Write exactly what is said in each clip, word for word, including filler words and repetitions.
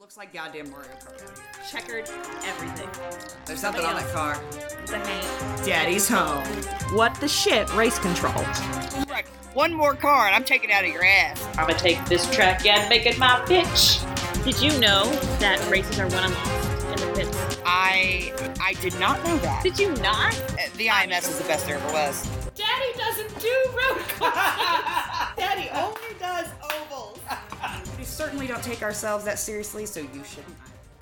Looks like goddamn Mario Kart out here. Checkered everything. There's something on that car. It's a hang. Daddy's home. What the shit? Race control. Right. One more car and I'm taking it out of your ass. I'm gonna take this track and make it my bitch. Did you know that races are won and lost in the pits? I I did not know that. Did you not? Uh, the I M S is the best there ever was. Daddy doesn't do road courses. Daddy only does ovals. We certainly don't take ourselves that seriously, so you shouldn't.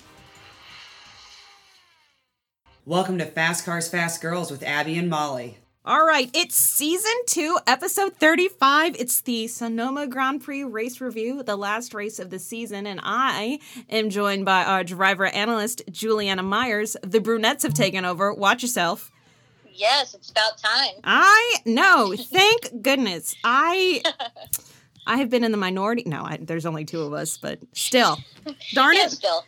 Welcome to Fast Cars, Fast Girls with Abby and Molly. All right, it's season two, episode thirty-five. It's the Sonoma Grand Prix race review, the last race of the season, and I am joined by our driver analyst, Juliana Myers. The brunettes have taken over. Watch yourself. Yes, it's about time. I know. Thank goodness. I I have been in the minority. No, I, there's only two of us, but still. Darn Yeah, it. still.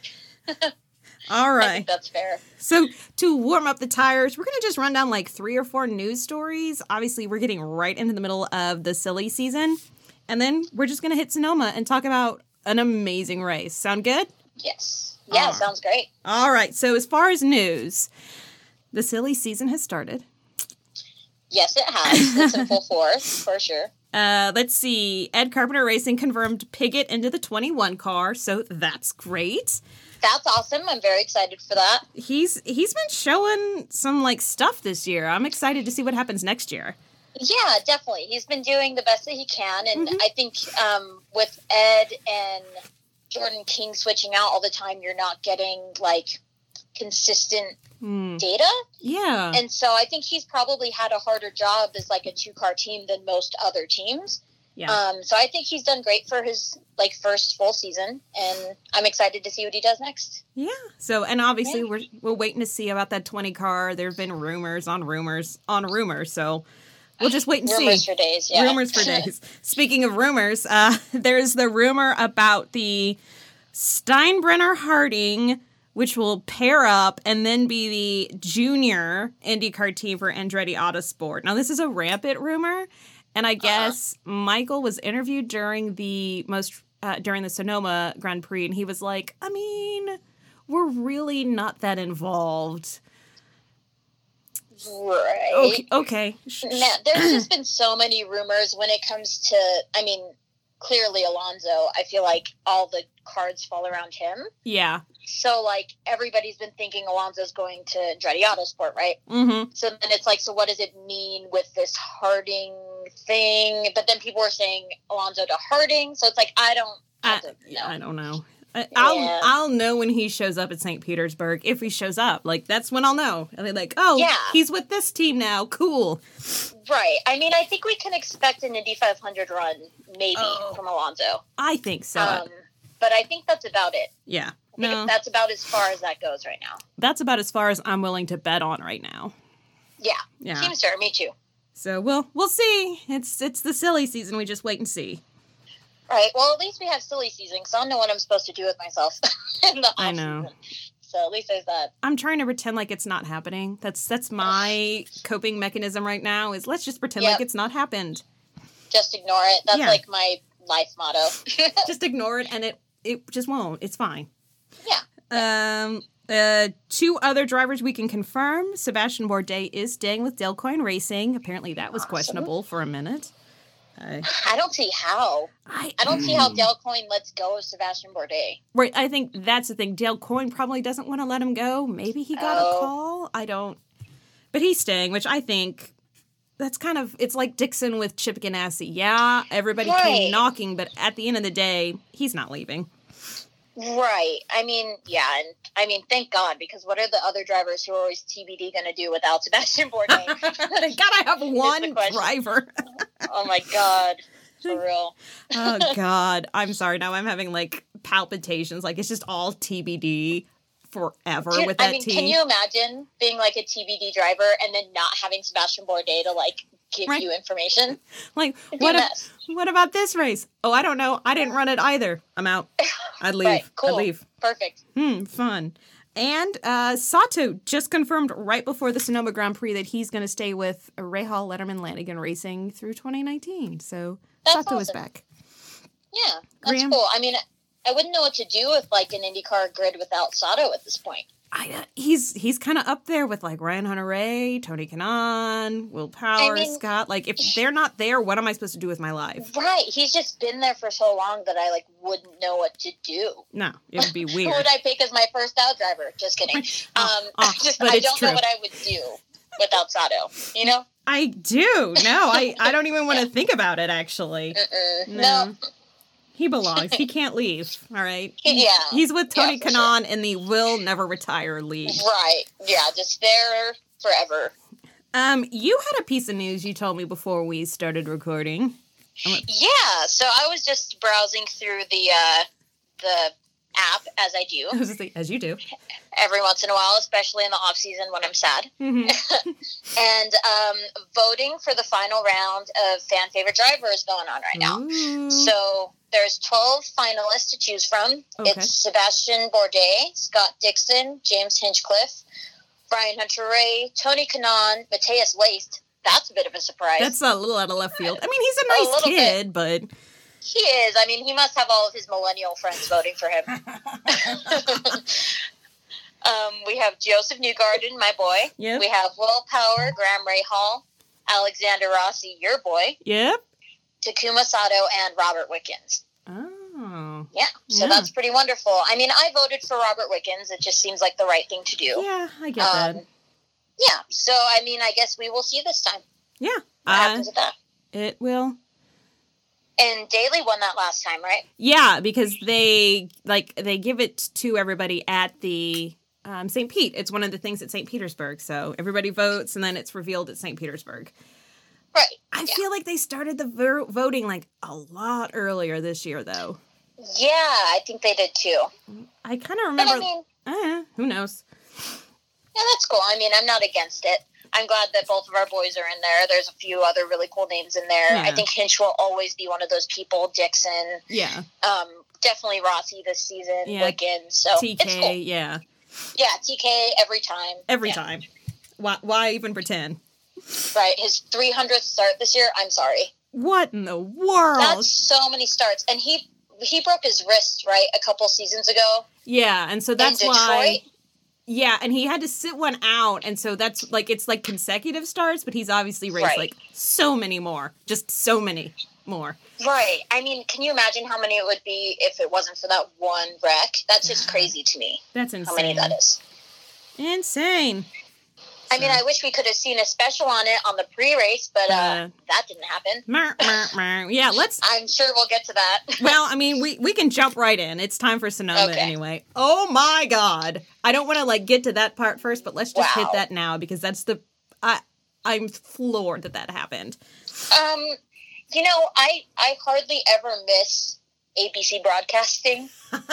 All I right. think that's fair. So to warm up the tires, we're going to just run down like three or four news stories. Obviously, we're getting right into the middle of the silly season. And then we're just going to hit Sonoma and talk about an amazing race. Sound good? Yes. Yeah, All right. sounds great. All right. So as far as news, the silly season has started. Yes, it has. It's in full force, for sure. Uh, let's see. Ed Carpenter Racing confirmed Piggott into the twenty-one car, so that's great. That's awesome. I'm very excited for that. He's he's been showing some like stuff this year. I'm excited to see what happens next year. Yeah, definitely. He's been doing the best that he can, and Mhm. I think um, with Ed and Jordan King switching out all the time, you're not getting like consistent Hmm. data. Yeah. And so I think he's probably had a harder job as like a two-car team than most other teams. Yeah. Um, so I think he's done great for his like first full season, and I'm excited to see what he does next. Yeah. So, and obviously Yeah. we're we're waiting to see about that twenty car. There've been rumors on rumors on rumors, so we'll just wait and Rumors see. for days, yeah. Rumors for days. Speaking of rumors, uh, there's the rumor about the Steinbrenner Harding, which will pair up and then be the junior IndyCar team for Andretti Autosport. Now, this is a rampant rumor, and I guess uh-huh. Michael was interviewed during the most uh, during the Sonoma Grand Prix, and he was like, "I mean, we're really not that involved." Right. Okay. okay. Now, there's just been so many rumors when it comes to, I mean, clearly Alonso, I feel like all the cards fall around him. Yeah. So, like, everybody's been thinking Alonso's going to Andretti Autosport, right? Mm-hmm. So then it's like, so what does it mean with this Harding thing? But then people were saying Alonso to Harding. So it's like, I don't, I I, don't know. I don't know. I, I'll Yeah. I'll know when he shows up at Saint Petersburg, if he shows up. Like, that's when I'll know. I'll be like, oh, Yeah. he's with this team now. Cool. Right. I mean, I think we can expect an Indy five hundred run, maybe, Oh. from Alonso. I think so. Um, but I think that's about it. yeah. I think No, that's about as far as that goes right now. that's about as far as I'm willing to bet on right now. Yeah. Yeah. Seems fair. Me too. So we'll we'll see. It's it's the silly season. We just wait and see. Right. Well, at least we have silly season, because I don't know what I'm supposed to do with myself in the I off know. season. So at least there's that. I'm trying to pretend like it's not happening. That's that's my coping mechanism right now. Is let's just pretend Yep. like it's not happened. Just ignore it. That's Yeah. like my life motto. Just ignore it, and it it just won't. It's fine. Yeah. Um, uh, two other drivers we can confirm. Sebastian Bourdais is staying with Delcoin Racing. Apparently that was Awesome. questionable for a minute. Uh, I don't see how. I, I don't see how Dale Coyne lets go of Sebastian Bourdais. Right, I think that's the thing. Dale Coyne probably doesn't want to let him go. Maybe he got Oh. a call. I don't. But he's staying, which I think that's kind of, it's like Dixon with Chip Ganassi. Yeah, everybody Right. came knocking, but at the end of the day, he's not leaving. Right. I mean, yeah. And I mean, thank God, because what are the other drivers who are always T B D going to do without Sebastian Bourdais? They gotta have one question. driver. Oh my God. For real. Oh God, I'm sorry. Now I'm having like palpitations. Like it's just all T B D forever Can- with that I mean, team. can you imagine being like a T B D driver and then not having Sebastian Bourdais to like give Right. you information? Like It'd be what? a a- mess. what about this race? Oh, I don't know. I didn't run it either. I'm out. I'd leave. Right. Cool. I'd leave. Perfect. Hmm. Fun. And uh, Sato just confirmed right before the Sonoma Grand Prix that he's going to stay with Rahal Letterman Lanigan Racing through twenty nineteen. So That's Sato is awesome. back. Yeah, that's Graham? cool. I mean, I wouldn't know what to do with like an IndyCar grid without Sato at this point. I, uh, he's he's kind of up there with like Ryan Hunter-Reay, Tony Kanaan, Will Power, I mean, Scott. Like if they're not there, what am I supposed to do with my life? Right. He's just been there for so long that I like wouldn't know what to do. No, it would be weird. Who would I pick as my first out driver? Just kidding. Um, oh, oh, just but I it's don't true. know what I would do without Sato. You know? I do. No, I, I don't even want to think about it, actually. Mm-mm. No. No. He belongs. He can't leave. All right. Yeah. He's with Tony Yeah, for Kanaan in the will never retire league. Right. Yeah. Just there forever. Um, you had a piece of news you told me before we started recording. Yeah. So I was just browsing through the uh, the app as I do As you do. every once in a while, especially in the off season when I'm sad. Mm-hmm. And um, voting for the final round of fan favorite driver is going on right now. Ooh. So there's twelve finalists to choose from. Okay. It's Sebastian Bourdais, Scott Dixon, James Hinchcliffe, Brian Hunter-Reay, Tony Kanaan, Matthias Leist. That's a bit of a surprise. That's a little out of left field. I mean, he's a A nice little kid, but He is. I mean, he must have all of his millennial friends voting for him. um, we have Joseph Newgarden, my boy. Yep. We have Will Power, Graham Rahal, Alexander Rossi, your boy, yep. Takuma Sato, and Robert Wickens. Oh. Yeah, so Yeah. that's pretty wonderful. I mean, I voted for Robert Wickens. It just seems like the right thing to do. Yeah, I get Um, that. Yeah, so I mean, I guess we will see this time. Yeah. What Uh, happens with that? it will. And Daly won that last time, right? Yeah, because they like they give it to everybody at the um, Saint Pete. It's one of the things at Saint Petersburg. So everybody votes, and then it's revealed at Saint Petersburg. Right. I yeah. feel like they started the vo- voting like a lot earlier this year, though. Yeah, I think they did too. I kind of But remember. I mean, eh, who knows? yeah, that's cool. I mean, I'm not against it. I'm glad that both of our boys are in there. There's a few other really cool names in there. Yeah. I think Hinch will always be one of those people. Dixon, Yeah. um, definitely Rossi this season. Yeah. Wiggins. So T it's K. cool. Yeah. Yeah, T K every time. Every Yeah. time. Why? Why even pretend? Right, his three hundredth start this year. I'm sorry. What in the world? That's so many starts, and he he broke his wrist right a couple seasons ago. Yeah, and so that's in why. Detroit. Yeah, and he had to sit one out, and so that's like it's like consecutive starts, but he's obviously raced Right. like so many more, just so many more. Right. I mean, can you imagine how many it would be if it wasn't for that one wreck? That's just crazy to me. That's insane. How many that is? Insane. I mean, I wish we could have seen a special on it on the pre-race, but uh, Uh, that didn't happen. Mer, mer, mer. Yeah, let's. I'm sure we'll get to that. Well, I mean, we we can jump right in. It's time for Sonoma Okay. anyway. Oh my God! I don't want to like get to that part first, but let's just hit Wow. that now because that's the. I I'm floored that that happened. Um, you know, I I hardly ever miss A B C broadcasting.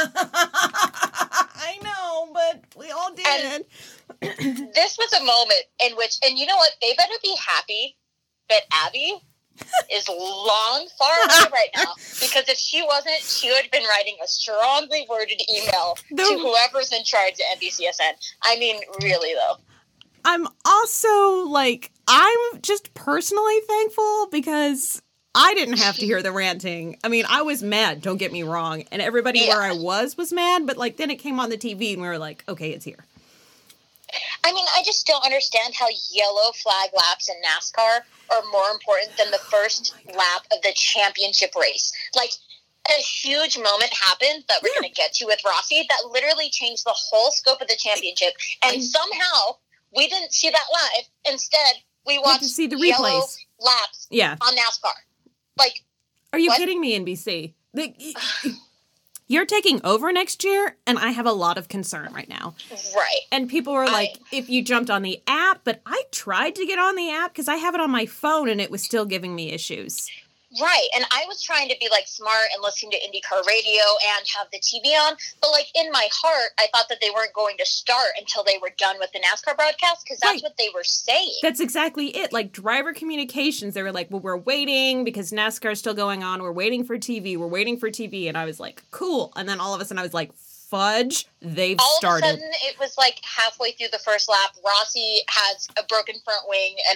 I know, but we all did. And- This was a moment in which, and you know what? They better be happy that Abby is long far away right now, because if she wasn't, she would have been writing a strongly worded email The- to whoever's in charge at N B C S N. I mean, really though. I'm also like, I'm just personally thankful because I didn't have to hear the ranting. I mean, I was mad, don't get me wrong. And everybody Yeah. where I was was mad, but like then it came on the T V and we were like, okay, it's here. I mean, I just don't understand how yellow flag laps in NASCAR are more important than the first lap of the championship race. Like, a huge moment happened that we're Yeah. going to get to with Rossi that literally changed the whole scope of the championship. And I- somehow we didn't see that live. Instead, we had watched to see the yellow replays. laps Yeah. on NASCAR. Like, Are you What? kidding me, N B C? The, you're taking over next year, and I have a lot of concern right now. right. And people were like, I- if you jumped on the app, but I tried to get on the app because I have it on my phone and it was still giving me issues. Right, and I was trying to be, like, smart and listen to IndyCar radio and have the T V on, but, like, in my heart, I thought that they weren't going to start until they were done with the NASCAR broadcast, because that's Right. what they were saying. That's exactly it. Like driver communications, they were like, well, we're waiting because NASCAR is still going on. We're waiting for T V. We're waiting for T V. And I was like, cool. And then all of a sudden I was like, fudge, they've All started. of a sudden, it was, like, halfway through the first lap, Rossi has a broken front wing and a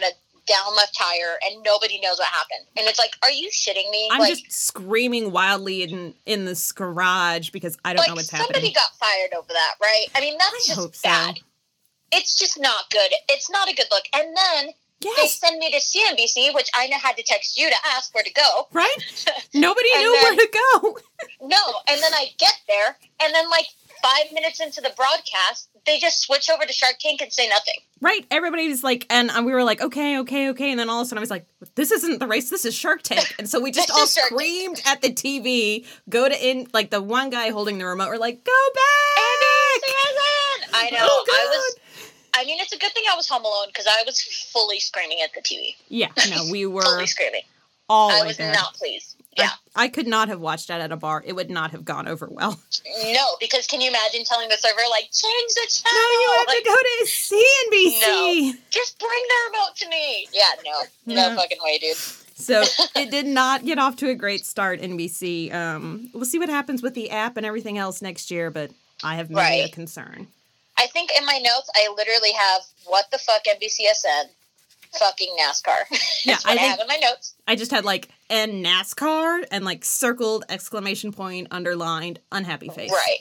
down left tire, and nobody knows what happened. And it's like, are you shitting me? I'm like, just screaming wildly in in this garage because I don't like, know what's somebody happening. got fired over that, right? I mean, that's I just hope so. bad. It's just not good. It's not a good look. And then they Yes, send me to C N B C, which I had to text you to ask where to go. right? Nobody And knew then- where to go. No, and then I get there, and then like five minutes into the broadcast, they just switch over to Shark Tank and say nothing. Right? Everybody's like, and we were like, okay, okay, okay. And then all of a sudden I was like, this isn't the race, this is Shark Tank. And so we just This all is Shark Tank. screamed at the T V, go to in, like the one guy holding the remote, we're like, go back! I know. Oh, I God. was. I mean, it's a good thing I was home alone because I was fully screaming at the T V. Yeah, no, we were Fully screaming. all I like was that. not pleased. Yeah. I, I could not have watched that at a bar. It would not have gone over well. No, because can you imagine telling the server, like, change the channel? No, you have like, to go to C N B C. No. Just bring the remote to me. Yeah, no. No No. fucking way, dude. So it did not get off to a great start, N B C. Um, we'll see what happens with the app and everything else next year, but I have maybe a Right. concern. I think in my notes, I literally have, what the fuck N B C S N? Fucking NASCAR. Yeah, That's what I I, think- have in my notes. I just had like N NASCAR and like circled exclamation point underlined unhappy face. Right.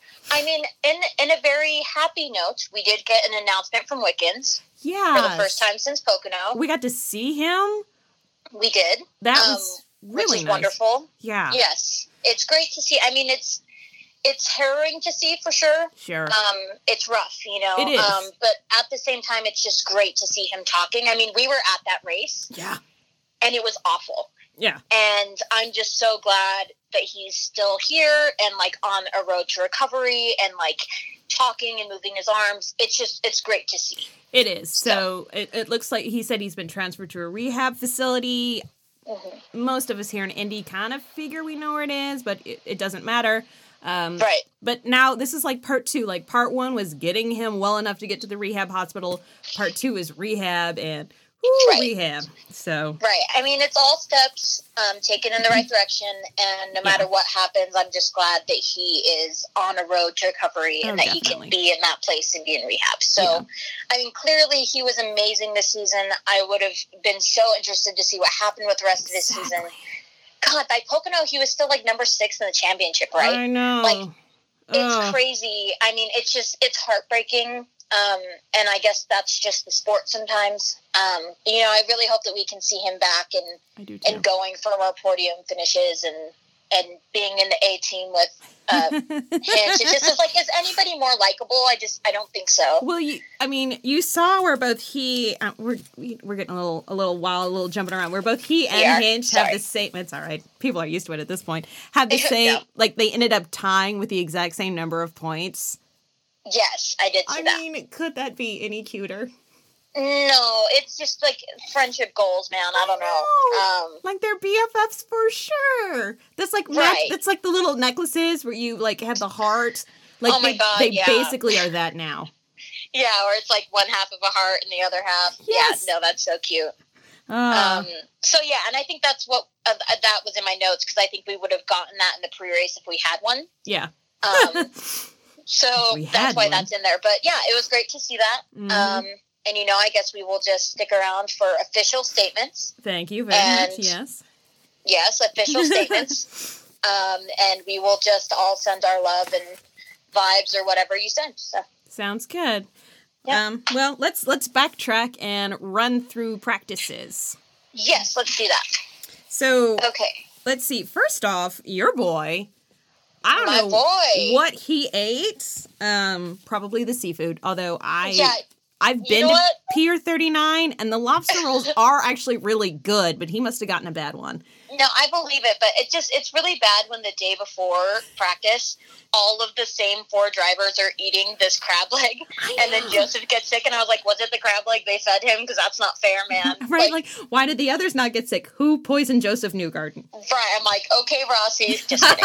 I mean, in in a very happy note, we did get an announcement from Wickens Yeah. for the first time since Pocono. We got to see him. We did. That um, was which really is nice. wonderful. Yeah. Yes, it's great to see. I mean, it's it's harrowing to see for sure. Sure. Um, it's rough, you know. It is. Um, but at the same time, it's just great to see him talking. I mean, we were at that race, yeah. and it was awful. Yeah. And I'm just so glad that he's still here and like on a road to recovery and like talking and moving his arms. It's just, it's great to see. It is. So it, it looks like he said he's been transferred to a rehab facility. Mm-hmm. Most of us here in Indy kind of figure we know where it is, but it, it doesn't matter. Um, Right. But now this is like part two. Like part one was getting him well enough to get to the rehab hospital. Part two is rehab and woo, Right. rehab. So Right. I mean, it's all steps um, taken in the right direction. And no matter Yeah. what happens, I'm just glad that he is on a road to recovery and Oh, that definitely. he can be in that place and be in rehab. So, Yeah. I mean, clearly he was amazing this season. I would have been so interested to see what happened with the rest of this season. Exactly. God, by Pocono, he was still like number six in the championship, right? I know. Like, It's Ugh. crazy. I mean, it's just, it's heartbreaking. Um, and I guess that's just the sport sometimes. Um, you know, I really hope that we can see him back and, I do too. and going for more podium finishes and, and being in the A team with uh, Hinch. It's just it's like, is anybody more likable? I just, I don't think so. Well, you, I mean, you saw where both he, uh, we're we, we're getting a little a little wild, a little jumping around. Where both he and We are. Hinch have Sorry. the same. It's all right. People are used to it at this point. Have the Yeah. same, like they ended up tying with the exact same number of points. Yes, I did see I that. mean, could that be any cuter? No, it's just like friendship goals, man. I don't know. Um, Like they're B F Fs for sure. That's like nec- Right. that's like the little necklaces where you like have the heart. Like Oh my they, God, they yeah. basically are that now. yeah, or it's like one half of a heart and the other half. Yes. Yeah, no, that's so cute. Uh, Um, so yeah, and I think that's what uh, that was in my notes because I think we would have gotten that in the pre-race if we had one. yeah. Um, so We had that's why one. that's in there. But yeah, it was great to see that. Mhm. Um, and you know, I guess we will just stick around for official statements. Thank you very and- much. Yes. Yes, official statements. Um, and we will just all send our love and vibes or whatever you send. So Sounds good. Yeah. Um, well, let's let's backtrack and run through practices. yes, let's do that. So Okay. let's see. First off, your boy. I don't My know boy. what he ate. Um, probably the seafood. Although I Yeah. I've been know to what? Pier thirty-nine and the lobster rolls are actually really good, but he must have gotten a bad one. No, I believe it, but it just it's really bad when the day before practice, all of the same four drivers are eating this crab leg, I and then know. Joseph gets sick, and I was like, was it the crab leg they fed him? Because that's not fair, man. Right? Like, why did the others not get sick? Who poisoned Joseph Newgarden? right, I'm like, okay, Rossi, just kidding.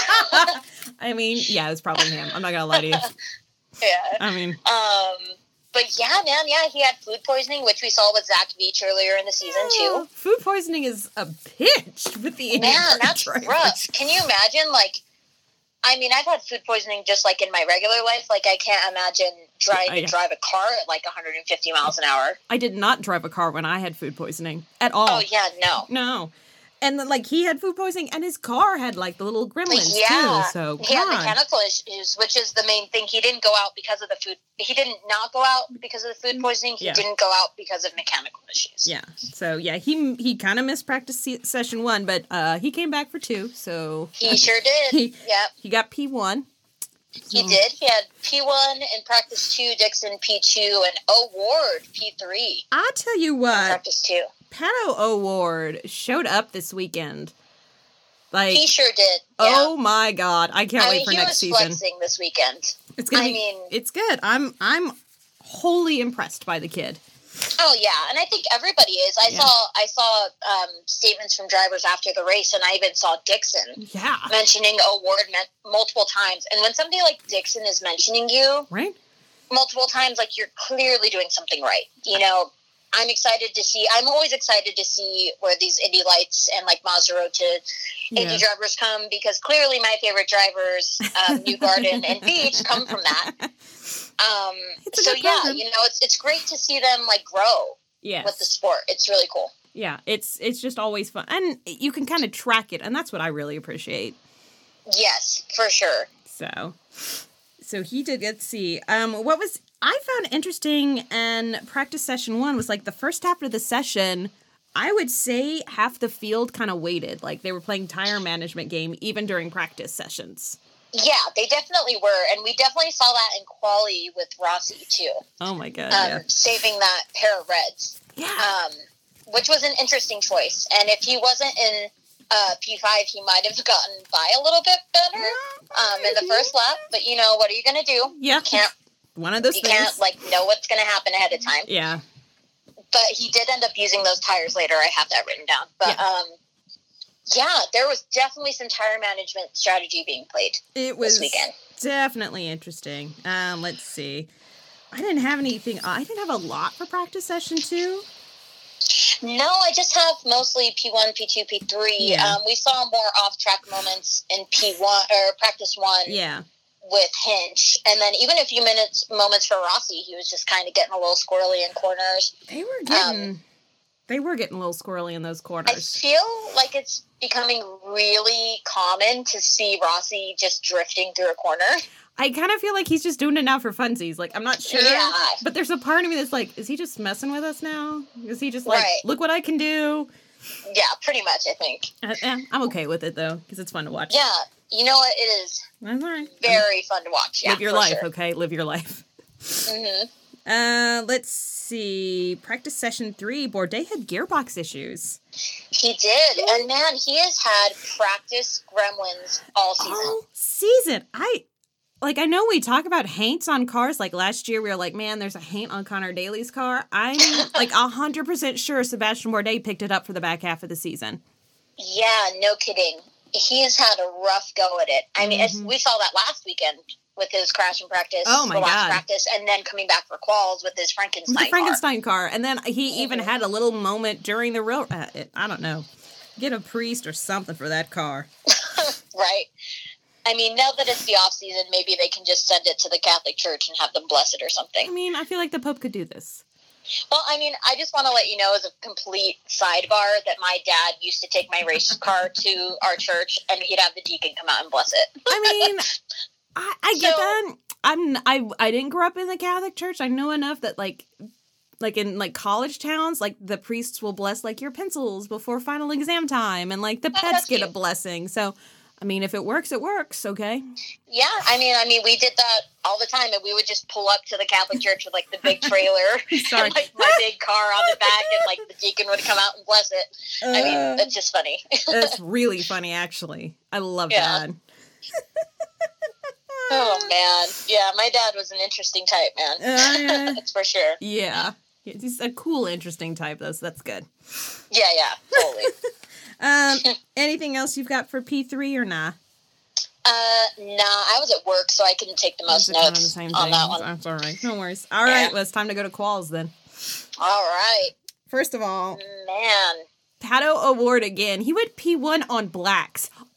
I mean, yeah, it was probably him. I'm not gonna lie to you. yeah. I mean, Um, but yeah, man, yeah, he had food poisoning, which we saw with Zach Beach earlier in the season oh, too. food poisoning is a bitch with the Man, IndyCar that's drivers. rough. Can you imagine, like, I mean, I've had food poisoning just like in my regular life. Like, I can't imagine trying I- to drive a car at like one hundred fifty miles an hour. I did not drive a car when I had food poisoning at all. Oh, yeah, no. No. And like he had food poisoning, and his car had like the little gremlins Yeah. too. So He had God. mechanical issues, which is the main thing. He didn't go out because of the food. He didn't not go out because of the food poisoning. He Yeah. didn't go out because of mechanical issues. Yeah. So yeah, he he kind of missed practice se- session one, but uh, he came back for two. So He sure did. He- Yep. he got P one. He did. He had P one in practice two, Dixon P two, and O'Ward P three I'll tell you in what, practice two. Pato O'Ward showed up this weekend. Like, He sure did. Yeah. oh my God, I can't I wait mean, for he next was season. flexing this weekend. It's gonna I be, mean- it's good. I'm I'm wholly impressed by the kid. Oh yeah, and I think everybody is. I Yeah. saw I saw um, statements from drivers after the race, and I even saw Dixon Yeah. mentioning O'Ward me- multiple times. And when somebody like Dixon is mentioning you Right. multiple times, like you're clearly doing something right. You know, I'm excited to see. I'm always excited to see where these Indy Lights and like Maserati Indy Yeah. drivers come, because clearly my favorite drivers, um, New Garden and Beach, come from that. Um, It's a so good yeah, program. you know, it's it's great to see them like grow Yes. with the sport. It's really cool. Yeah, it's it's just always fun, and you can kind of track it, and that's what I really appreciate. Yes, for sure. So, so he did get to see. Um, what was I found interesting in practice session one was like the first half of the session. I would say half the field kind of waited, like they were playing tire management game even during practice sessions. Yeah, they definitely were, and we definitely saw that in quali with Rossi too. Oh my God! Um, yeah, saving that pair of reds, yeah, um, which was an interesting choice. And if he wasn't in uh, P five, he might have gotten by a little bit better um, in the first lap. But you know, what are you going to do? yeah. You can't. One of those You things. can't like know what's going to happen ahead of time. yeah, But he did end up using those tires later. I have that written down. But Yeah. um, yeah, there was definitely some tire management strategy being played it was this weekend. definitely interesting. Um, let's see. I didn't have anything. I didn't have a lot for practice session two. No, I just have mostly P one, P two, P three. Yeah. Um, we saw more off-track moments in P one or practice one Yeah. with Hinch, and then even a few minutes moments for Rossi. He was just kind of getting a little squirrely in corners. They were getting, they were getting a little squirrely in those I corners. feel like it's becoming really common to see Rossi just drifting through a corner. I kind of feel like he's just doing it now for funsies. Like I'm not sure, Yeah. but there's a part of me that's like, is he just messing with us now? Is he just like, Right. look what I can do? Yeah, pretty much, I think. Uh, eh, I'm okay with it though because it's fun to watch. Yeah, you know what? It is That's all right. very fun to watch. Yeah, Live your for life, sure. okay? Live your life. hmm Uh, let's see. Practice session three. Bourdais had gearbox issues. He did, and man, he has had practice gremlins all season. All season. I like. I know we talk about haints on cars. Like last year, we were like, "Man, there's a haint on Connor Daly's car." I'm like a hundred percent sure Sebastian Bourdais picked it up for the back half of the season. Yeah, no kidding. He's had a rough go at it. I mean, it's, Mhm. we saw that last weekend with his crash in practice. Oh, my the last God. practice, and then coming back for quals with his Frankenstein. With the car. Frankenstein car. And then he even Mhm. had a little moment during the real. Uh, it, I don't know. Get a priest or something for that car. Right. I mean, now that it's the off season, maybe they can just send it to the Catholic Church and have them bless it or I something. mean, I feel like the Pope could do this. Well, I mean, I just want to let you know as a complete sidebar that my dad used to take my race car to our church, and he'd have the deacon come out and bless it. I mean, I, I get So- that. I'm I I didn't grow up in the Catholic Church. I know enough that like like in like college towns, like the priests will bless like your pencils before final exam time, and like the Oh, pets that's get a cute. blessing. So, I mean, if it works, it works. Okay. Yeah, I mean, I mean, we did that all the time, and we would just pull up to the Catholic Church with like the big trailer, Sorry. and, like my big car on the back, and like the deacon would come out and bless it. I mean, Uh, it's just funny. That's really funny, actually. I love Yeah. that. Oh man, yeah, my dad was an interesting type, man. Uh, yeah. That's for sure. Yeah. He's a cool, interesting type, though, so that's good. Yeah, yeah, totally. Um, anything else you've got for P three or nah? Uh, nah, I was at work, so I couldn't take the most It's kind of the notes same on thing. that one. That's all right. No worries. All Yeah. right, well, it's time to go to quals then. All right, First of all, man. Pato O'Ward again. He went P one on blacks.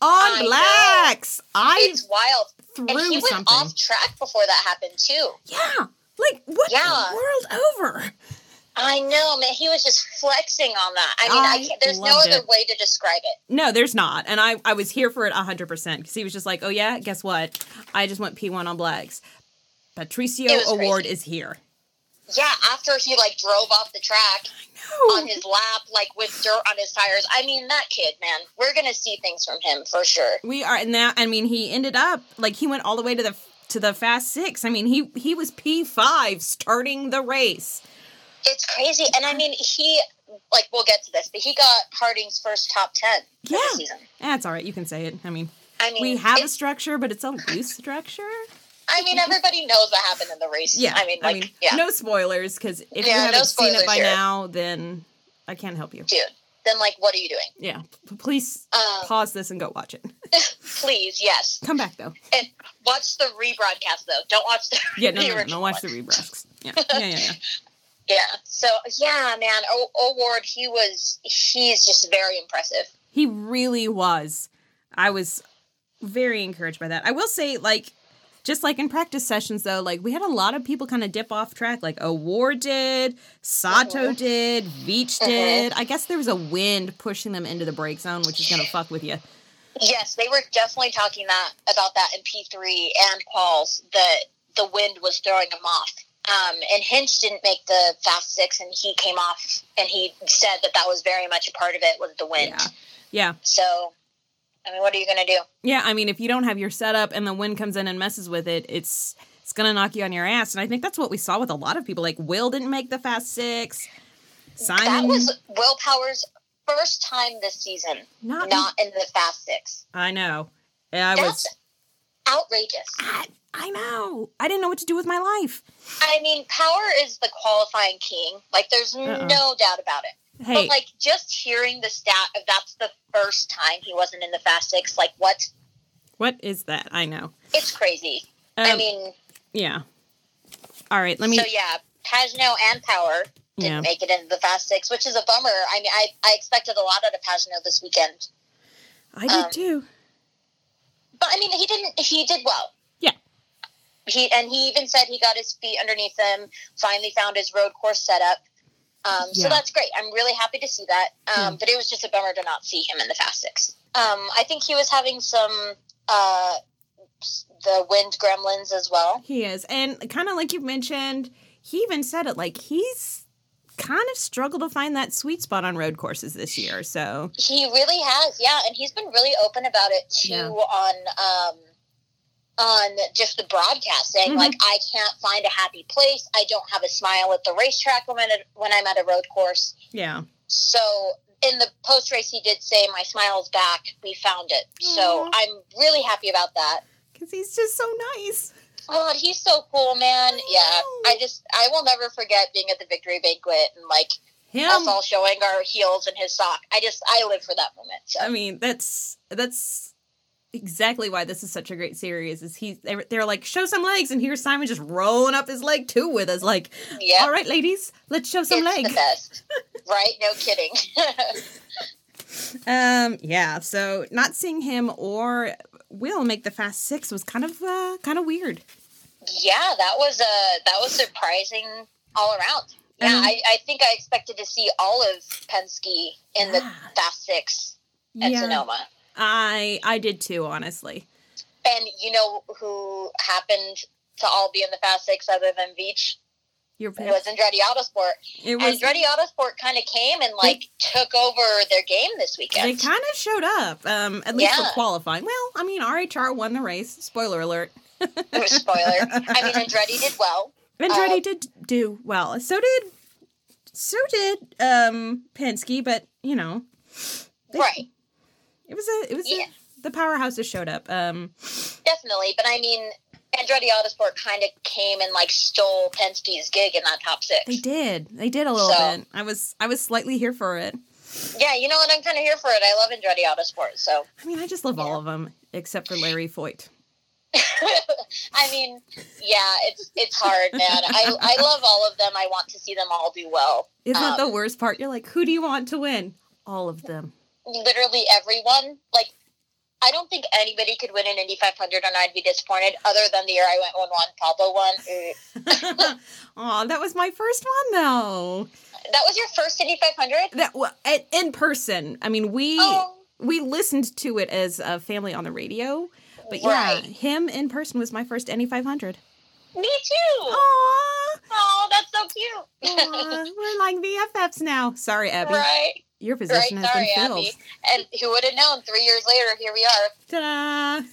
on I blacks. know. I It's wild. threw And he went something. off track before that happened, too. Yeah. Like, what Yeah. the world over? I know, man. He was just flexing on that. I mean, I, I can't, there's no loved other it. way to describe it. No, there's not. And I, I was here for it one hundred percent because he was just like, oh, yeah, guess what? I just went P one on blacks. Patricio It was Award crazy. is here. Yeah, after he, like, drove off the track No. on his lap, like, with dirt on his tires. I mean, that kid, man. We're going to see things from him, for sure. We are, and that, I mean, he ended up, like, he went all the way to the to the Fast Six. I mean, he, he was P five starting the race. It's crazy. And, I mean, he, like, we'll get to this, but he got Harding's first top ten for Yeah. the season. That's all right. You can say it. I mean, I mean, we have a it's- structure, but it's a loose structure. I mean, everybody knows what happened in the race. Yeah. I mean, like, yeah. no spoilers, because if Yeah, you no haven't seen it spoilers by here. now, then I can't help you. Dude, then, like, what are you doing? Yeah. P- Please Um, pause this and go watch it. Please, yes. Come back, though. And watch the rebroadcast, though. Don't watch the, Yeah, no, the no, no, original no, watch one. the rebroadcast. Yeah, yeah, yeah, yeah. Yeah. So, yeah, man. O- O'Ward, he was, he's just very impressive. He really was. I was very encouraged by that. I will say, like, just like in practice sessions, though, like, we had a lot of people kind of dip off track. Like, Award did, Sato Mhm. did, Veach did. I guess there was a wind pushing them into the break zone, which is going to fuck with you. Yes, they were definitely talking that about that in P three and Paul's, that the wind was throwing him off. Um, and Hinch didn't make the Fast Six, and he came off, and he said that that was very much a part of it, was the wind. Yeah. Yeah. So, I mean, what are you going to do? Yeah, I mean, if you don't have your setup and the wind comes in and messes with it, it's it's going to knock you on your ass. And I think that's what we saw with a lot of people. Like, Will didn't make the Fast Six. Simon. That was Will Power's first time this season Not- not, in the Fast Six. I know. I That's was... outrageous. I, I know. I didn't know what to do with my life. I mean, Power is the qualifying king. Like, there's Uh-uh. no doubt about it. Hey, But, like, just hearing the stat of that's the first time he wasn't in the Fast Six, like, what? what is that? I know. It's crazy. I Um, mean, Yeah. All right, let me... so yeah, Pagano and Power didn't Yeah. make it into the Fast Six, which is a bummer. I mean, I, I expected a lot out of Pagano this weekend. I did um, too. But, I mean, he didn't, he did well. Yeah. He And he even said he got his feet underneath him, finally found his road course setup. Um, Yeah. So that's great. I'm really happy to see that. Um, Yeah. But it was just a bummer to not see him in the Fast Six. Um, I think he was having some, uh, the wind gremlins as well. He is. And kind of like you mentioned, he even said it, like, he's kind of struggled to find that sweet spot on road courses this year, so... He really has, yeah. And he's been really open about it, too, Yeah. on um, on just the broadcast, saying, Mhm. like, I can't find a happy place. I don't have a smile at the racetrack when, I'm at- when I'm at a road course. Yeah. So in the post race, he did say, "My smile's back. We found it." So Aw. I'm really happy about that. Because he's just so nice. Oh, he's so cool, man. I Yeah, know. I just I will never forget being at the victory banquet and like Him... us all showing our heels in his sock. I just I live for that moment. So I mean, that's that's exactly why this is such a great series. Is he? They're, they're like, show some legs, and here's Simon just rolling up his leg too with us, like, yeah, all right, ladies, let's show some it's leg. the best, right? No kidding. Um, yeah. So not seeing him or Will make the Fast Six was kind of uh, kind of weird. Yeah, that was uh that was surprising all around. Yeah, Um, I, I think I expected to see all of Penske in the Yeah. Fast Six at Sonoma. I I did too, honestly. And you know who happened to all be in the Fast Six other than Veach? Your It pick. was Andretti Autosport. It was. Andretti Autosport kind of came and like took over their game this They weekend. kind of showed up, um, at least for Yeah. qualifying. Well, I mean, R H R won the race. Spoiler alert. Spoiler. I mean, Andretti did well. Andretti Uh, did do well. So did, so did um, Penske, but you know, they- Right. it was a, it was Yeah. a, the powerhouses showed up. Um, Definitely. But I mean, Andretti Autosport kind of came and like stole Penske's gig in that top six. they did, they did a little So- bit. I was, I was slightly here for it. Yeah, you know what? I'm kind of here for it. I love Andretti Autosport. So, I mean, I just love all of them except for Larry Foyt. I mean, yeah, it's it's hard, man. I I love all of them. I want to see them all do well. Isn't that the Um, worst part? You're like, who do you want to win? All of them. Literally everyone. Like, I don't think anybody could win an Indy five hundred and I'd be disappointed, other than the year I went one one, Pablo won. Aw, that was my first one, though. That was your first Indy five hundred? That well, in person. I mean, we Oh. we listened to it as a family on the radio, but yeah, Right. him in person was my first Indy five hundred. Me too. Aww, Oh, that's so cute. Aw, we're like B F Fs now. Sorry, Abby. Right. Your position Right. has Sorry, been filled. Abby. And who would have known? Three years later, here we are. Ta-da!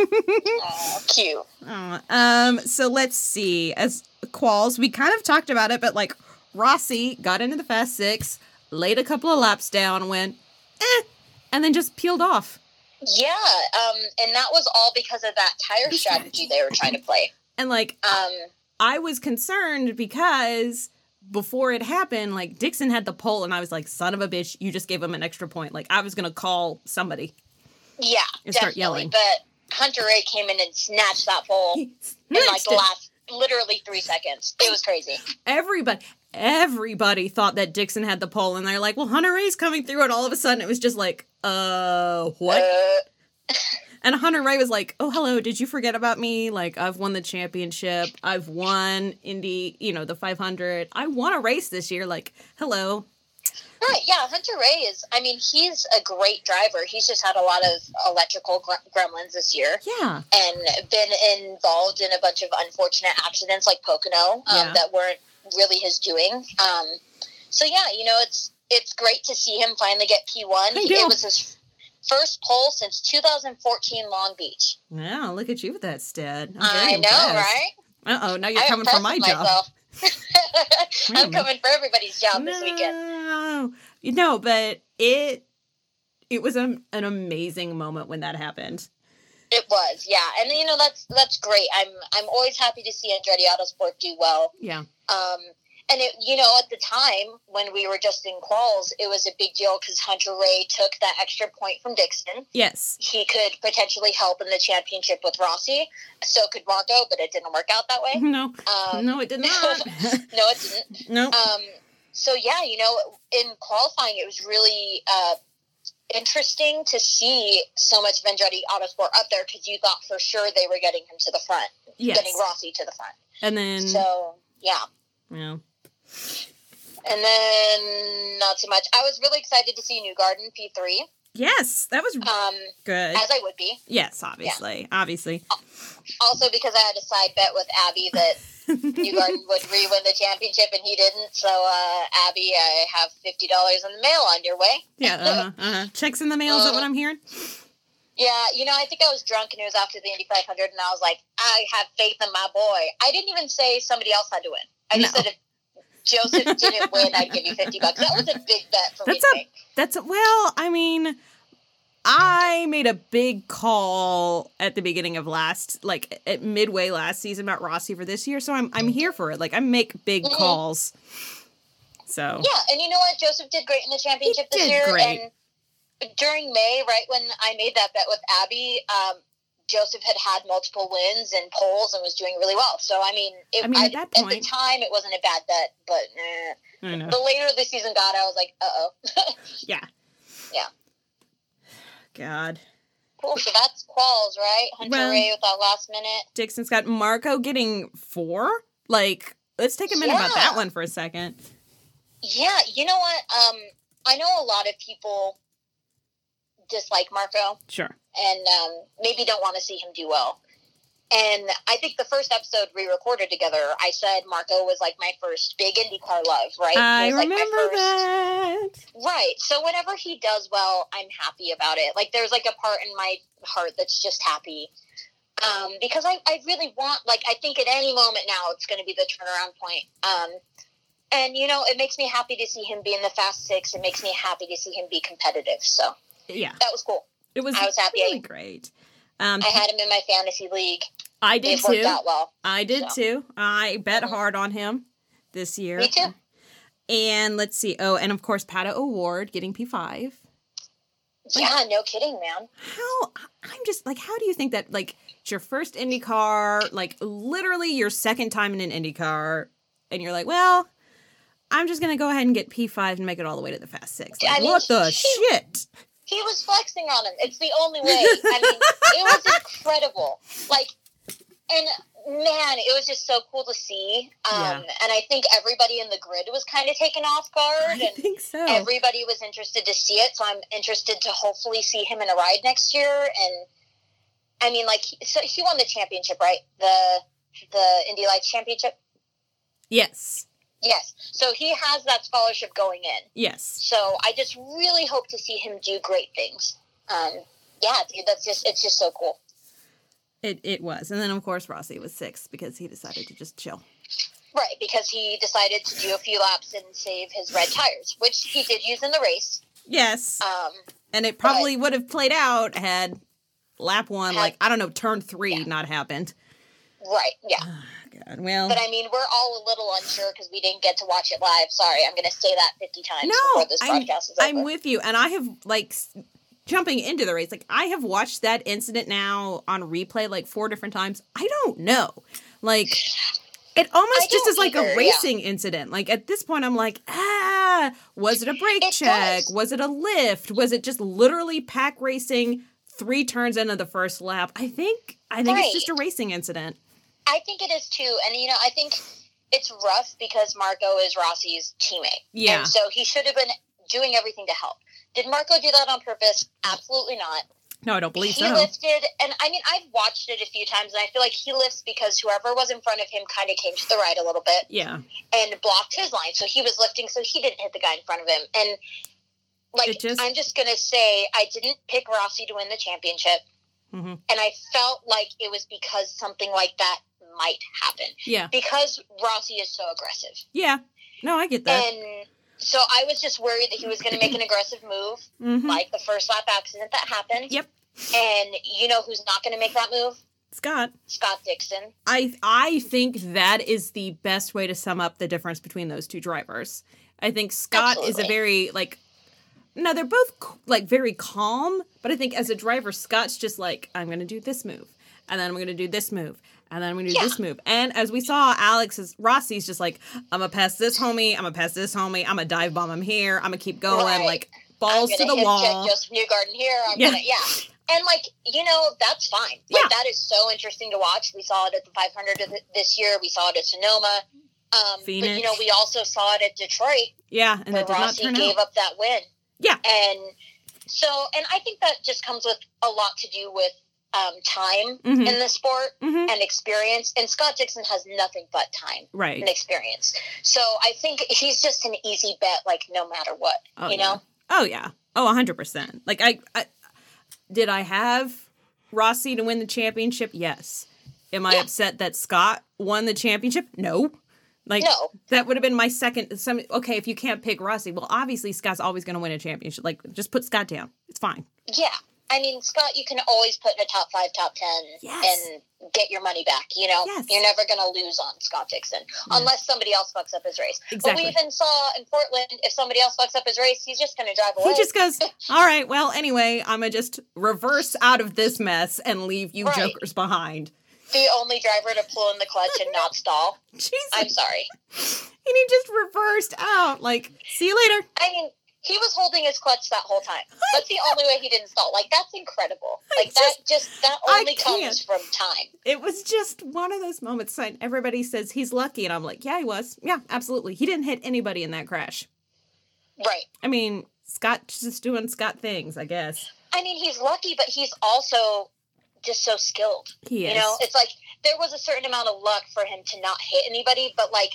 Oh, cute. Aw, um, so let's see. As quals, we kind of talked about it, but like Rossi got into the Fast Six, laid a couple of laps down, went, eh, and then just peeled off. Yeah, um, and that was all because of that tire strategy they were trying to play. And like, Um, I was concerned because before it happened, like Dixon had the pole, and I was like, "Son of a bitch, you just gave him an extra point." Like I was gonna call somebody yeah, and start definitely. yelling. But Hunter Ray came in and snatched that pole in like Snatched the it. last, literally three seconds. It was crazy. Everybody, everybody thought that Dixon had the pole, and they're like, "Well, Hunter Ray's coming through," and all of a sudden it was just like, "Uh, what?" Uh, And Hunter Ray was like, "Oh, hello, did you forget about me? Like, I've won the championship. I've won Indy, you know, the five hundred. I won a race this year. Like, hello." right, yeah, Hunter Ray is, I mean, he's a great driver. He's just had a lot of electrical gr- gremlins this year. Yeah. And been involved in a bunch of unfortunate accidents like Pocono um, Yeah. that weren't really his doing. Um, so yeah, you know, it's it's great to see him finally get P one. Thank you. It was his first pole since two thousand fourteen Long Beach. Wow, look at you with that stat. I'm very I know, impressed. right? Uh-oh, now you're I'm coming for my impressed with job. myself. Wait a I'm minute. coming for everybody's job this weekend. No, you know, but it it was a, an amazing moment when that happened. It was, yeah, and you know that's that's great. I'm I'm always happy to see Andretti Autosport do well. Yeah. Um, and it, you know, at the time when we were just in quals, it was a big deal because Hunter Ray took that extra point from Dixon. Yes. He could potentially help in the championship with Rossi. So could Marco, but it didn't work out that way. No. Um, no, it did not. no, it didn't. no. Um, so yeah, you know, in qualifying, it was really uh, interesting to see so much of Andretti Autosport up there because you thought for sure they were getting him to the front, Yes. getting Rossi to the front. And then, So yeah. yeah. And then not so much. I was really excited to see Newgarden P three, Yes, that was um, good. as I would be. Yes, obviously. Obviously. Also because I had a side bet with Abby that Newgarden would re-win the championship and he didn't. So uh, Abby, I have fifty dollars in the mail on your way. Yeah, uh-huh, uh-huh. Checks in the mail, is that what I'm hearing? Yeah, you know, I think I was drunk and it was after the Indy five hundred and I was like, I have faith in my boy. I didn't even say somebody else had to win. I just No. said if Joseph didn't win, I'd give you fifty bucks. That was a big bet for me That's to a, make. that's, a, well, I mean, I made a big call at the beginning of last, like at midway last season about Rossi for this year, so I'm I'm here for it. Like I make big Mhm. calls. So Yeah, and you know what? Joseph did great in the championship He this did year. great. And during May, right when I made that bet with Abby, um, Joseph had had multiple wins and poles and was doing really well. So I mean, it, I mean, at I- that at the point- time, it wasn't a bad bet. But eh. I know. the later the season got, I was like, uh oh. Yeah. Yeah. God. Cool. So that's quals, right? Hunter Well- Ray with that last minute. Dixon's got Marco getting four. Like, let's take a minute about that Yeah. one for a second. Yeah, you know what? Um, I know a lot of people dislike Marco. Sure. and um, maybe don't want to see him do well. And I think the first episode we recorded together, I said Marco was like my first big IndyCar love, right? I He was, like, my remember first- that. Right. So whenever he does well, I'm happy about it. Like there's like a part in my heart that's just happy. Um, because I, I really want, like, I think at any moment now it's going to be the turnaround point. Um, and, you know, it makes me happy to see him be in the Fast Six. It makes me happy to see him be competitive. So Yeah. that was cool. It was, I was happy. really great. Um, I had him in my fantasy league. I did It worked too. out well. I did So. too. I bet Mhm. hard on him this year. Me too. And let's see. Oh, and of course, Pato Award getting P five. Yeah, no kidding, man. How, I'm just like, how do you think that, like, it's your first IndyCar, like, literally your second time in an IndyCar, and you're like, well, I'm just going to go ahead and get P five and make it all the way to the Fast Six. Like, I mean, what the he- shit? he was flexing on him. It's the only way. I mean, it was incredible. Like, and man, it was just so cool to see. Um, Yeah. And I think everybody in the grid was kind of taken off guard. I and think so. Everybody was interested to see it. So I'm interested to hopefully see him in a ride next year. And I mean, like, so he won the championship, right? The the Indy Lights championship. Yes. Yes. So he has that scholarship going in. Yes. So I just really hope to see him do great things. Um, yeah, dude, that's just, it's just so cool. It it was. And then, of course, Rossi was sixth because he decided to just chill. Right, because he decided to do a few laps and save his red tires, which he did use in the race. Yes. Um, and it probably would have played out had lap one, Had- like, I don't know, turn three Yeah. not happened. right, yeah. God, well. But I mean, we're all a little unsure because we didn't get to watch it live. Sorry, I'm going to say that fifty times no, before this I'm, broadcast is over. I'm with you. And I have, like, s- jumping into the race, like, I have watched that incident now on replay, like, four different times. I don't know. Like, it I almost just don't is like either, a yeah. racing incident. Like, at this point, I'm like, ah, was it a brake It check? does. Was it a lift? Was it just literally pack racing three turns into the first lap? I think, I think it's just a Right. racing incident. I think it is too. And, you know, I think it's rough because Marco is Rossi's teammate. Yeah. And so he should have been doing everything to help. Did Marco do that on purpose? Absolutely not. No, I don't believe He so. lifted, and I mean, I've watched it a few times, and I feel like he lifts because whoever was in front of him kind of came to the right a little bit Yeah. and blocked his line. So he was lifting, so he didn't hit the guy in front of him. And, like, It just- I'm just going to say, I didn't pick Rossi to win the championship. Mhm. And I felt like it was because something like that might happen. Yeah. Because Rossi is so aggressive. Yeah. No, I get that. And so I was just worried that he was going to make an aggressive move, Mhm. like the first lap accident that happened. Yep. And you know who's not going to make that move? Scott. Scott Dixon. I I think that is the best way to sum up the difference between those two drivers. I think Scott is a Absolutely. very, like, no, they're both, c- like, very calm, but I think as a driver, Scott's just like, I'm going to do this move, and then I'm going to do this move, and then I'm going to do Yeah. this move. And as we saw, Alex's, Rossi's just like, I'm going to pass this homie, I'm going to pass this homie, I'm going to dive bomb him here, I'm going to keep going, Right. like, balls I'm to gonna the hip wall. check Joseph Newgarden here. I'm Yeah. gonna, yeah. And, like, you know, that's fine. Yeah. Like, that is so interesting to watch. We saw it at the five hundred of th- this year. We saw it at Sonoma. Um, but, Phoenix. you know, we also saw it at Detroit Yeah, and where that did not Rossi turn gave out. up that win. Yeah. And so, and I think that just comes with a lot to do with um, time Mhm. in the sport Mhm. and experience. And Scott Dixon has nothing but time Right. and experience. So I think he's just an easy bet, like, no matter what, Oh, you yeah. know? Oh, yeah. Oh, one hundred percent. Like, I, I, did I have Rossi to win the championship? Yes. Am I Yeah. upset that Scott won the championship? No. Like, No. that would have been my second. Some Okay, if you can't pick Rossi, well, obviously Scott's always going to win a championship. Like, just put Scott down. It's fine. Yeah. I mean, Scott, you can always put in a top five, top ten Yes. and get your money back, you know? Yes. You're never going to lose on Scott Dixon unless somebody else fucks up his race. Exactly. But we even saw in Portland, if somebody else fucks up his race, he's just going to drive away. He just goes, all right, well, anyway, I'm going to just reverse out of this mess and leave you Right. jokers behind. The only driver to pull in the clutch and not stall. Jesus. I'm sorry. And he just reversed out. Like, see you later. I mean, he was holding his clutch that whole time. That's the only way he didn't stall. Like, that's incredible. Like, that just, that I only comes can't. from time. It was just one of those moments. And everybody says he's lucky, and I'm like, yeah, he was. Yeah, absolutely. He didn't hit anybody in that crash. Right. I mean, Scott's just doing Scott things, I guess. I mean, he's lucky, but he's also just so skilled. He is. You know, it's like there was a certain amount of luck for him to not hit anybody, but like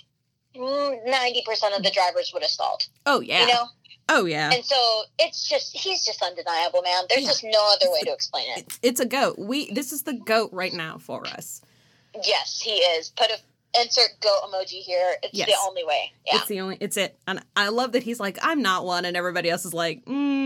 mm, ninety percent of the drivers would have stalled. Oh yeah. You know? Oh yeah. And so it's just, he's just undeniable, man. There's Yeah. just no other way to explain it. It's, it's a goat. We this is the goat right now for us. Yes, he is. Put a insert goat emoji here. It's Yes. the only way. Yeah. It's the only. It's it. And I love that he's like, I'm not one, and everybody else is like,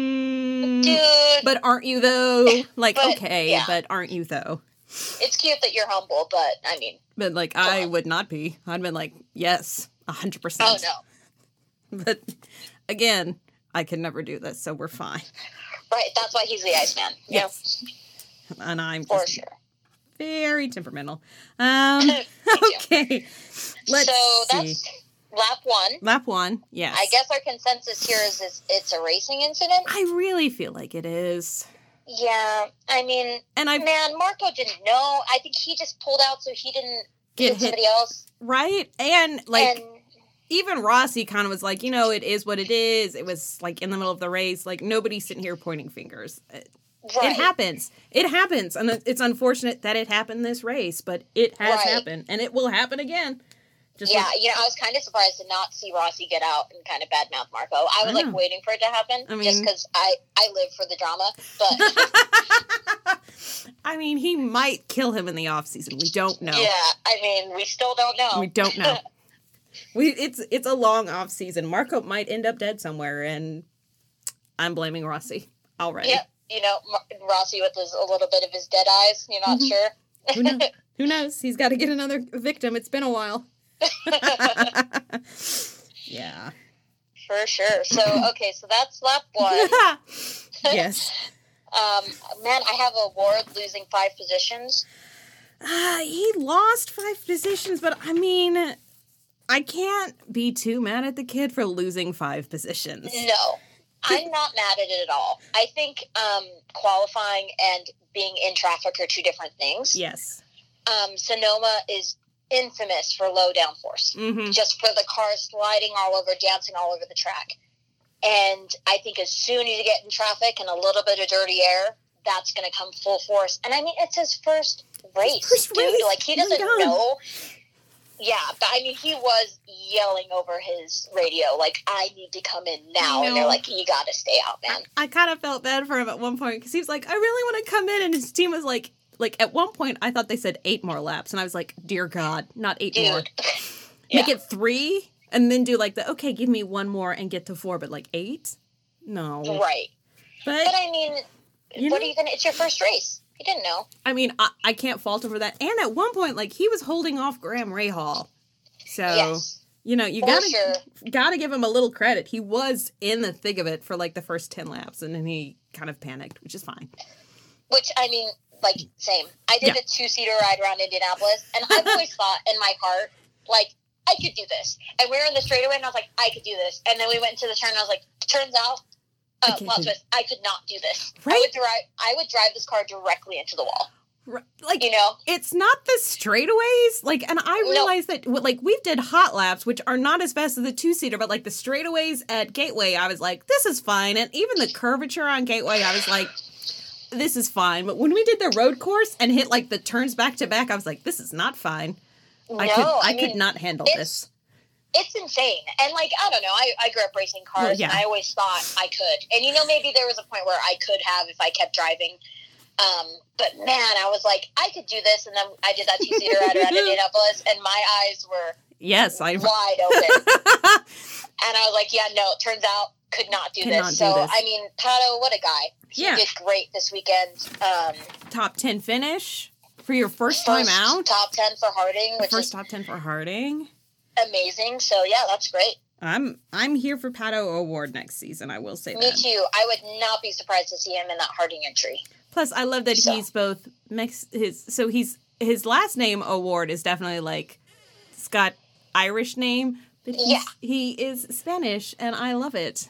mm, Dude, but aren't you though? Like, But, okay, yeah. but aren't you though? it's cute that you're humble, but I mean, But like, Come I on. would not be. I'd been like, yes, a hundred percent. oh no. But again, I can never do this, so we're fine. Right, that's why he's the Iceman. You Yes. And I'm know, for just sure. very temperamental. Um, Me too. okay. Let's so see. that's lap one. Lap one, yes. I guess our consensus here is, is it's a racing incident. I really feel like it is. Yeah, I mean, and I man, Marco didn't know. I think he just pulled out so he didn't get hit somebody else. Right? And, like, and, even Rossi kind of was like, you know, it is what it is. It was, like, in the middle of the race. Like, nobody's sitting here pointing fingers. It, right. it happens. It happens. And it's unfortunate that it happened this race, but it has right. happened. And it will happen again. Just yeah, like, you know, I was kind of surprised to not see Rossi get out and kind of badmouth Marco. I was, I like, waiting for it to happen, I mean, just because I, I live for the drama, but... I mean, he might kill him in the off-season. We don't know. Yeah, I mean, we still don't know. We don't know. we It's it's a long off-season. Marco might end up dead somewhere, and I'm blaming Rossi already. Yep, you know, Mar- Rossi with his, a little bit of his dead eyes, you're not mm-hmm. sure. Who knows? Who knows? He's got to get another victim. It's been a while. Yeah. For sure. So, okay, so that's lap one. Yes. um, man, I have a Ward losing five positions. Uh, he lost five positions, but I mean, I can't be too mad at the kid for losing five positions. No, I'm not mad at it at all. I think um, qualifying and being in traffic are two different things. Yes. Um, Sonoma is infamous for low downforce, mm-hmm. just for the cars sliding all over, dancing all over the track. And I think as soon as you get in traffic and a little bit of dirty air, that's going to come full force. And I mean, it's his first race, his first dude. race. Like, he doesn't oh know. Yeah, but I mean, he was yelling over his radio, like, I need to come in now. And they're like, you got to stay out, man. I, I kind of felt bad for him at one point because he was like, I really want to come in. And his team was like, like, at one point, I thought they said eight more laps. And I was like, dear God, not eight Dude. more. Yeah. Make it three and then do like the, okay, give me one more and get to four, but like eight? No. Right. But, But I mean, you what know, are you going to, it's your first race. You didn't know. I mean, I, I can't fault him for that. And at one point, like, he was holding off Graham Rahal. So, Yes. you know, you For gotta, sure. gotta give him a little credit. He was in the thick of it for like the first ten laps and then he kind of panicked, which is fine. Which, I mean, like, same. I did Yeah. a two-seater ride around Indianapolis, and I've always thought in my heart, like, I could do this. And we were in the straightaway, and I was like, I could do this. And then we went into the turn, and I was like, turns out, I uh, can't plot do twist, I could not do this. Right? I would drive. I would drive this car directly into the wall. R- Like, You know? it's not the straightaways. Like, and I No. realized that, well, like, we did hot laps, which are not as fast as the two-seater, but like the straightaways at Gateway, I was like, this is fine. And even the curvature on Gateway, I was like, this is fine. But when we did the road course and hit like the turns back to back, I was like, this is not fine. I no, could, I, I could mean, not handle it's- this. It's insane. And, like, I don't know. I, I grew up racing cars, Well, yeah. and I always thought I could. And, you know, maybe there was a point where I could have if I kept driving. Um, but, man, I was like, I could do this. And then I did that two-seater ride around Indianapolis, and my eyes were Yes, I wide open. And I was like, yeah, no, it turns out could not do Could this. not do so, this. I mean, Pato, what a guy. He Yeah. did great this weekend. Um, top ten finish for your first time first out. top ten for Harding, which First is top ten for Harding. amazing. So, yeah, that's great. I'm I'm here for Pato Award next season. I will say Me that. too. I would not be surprised to see him in that Harding entry. Plus, I love that So. he's both Mex. His so he's his last name Award is definitely like it's got Irish name, but he's, Yeah. he is Spanish, and I love it.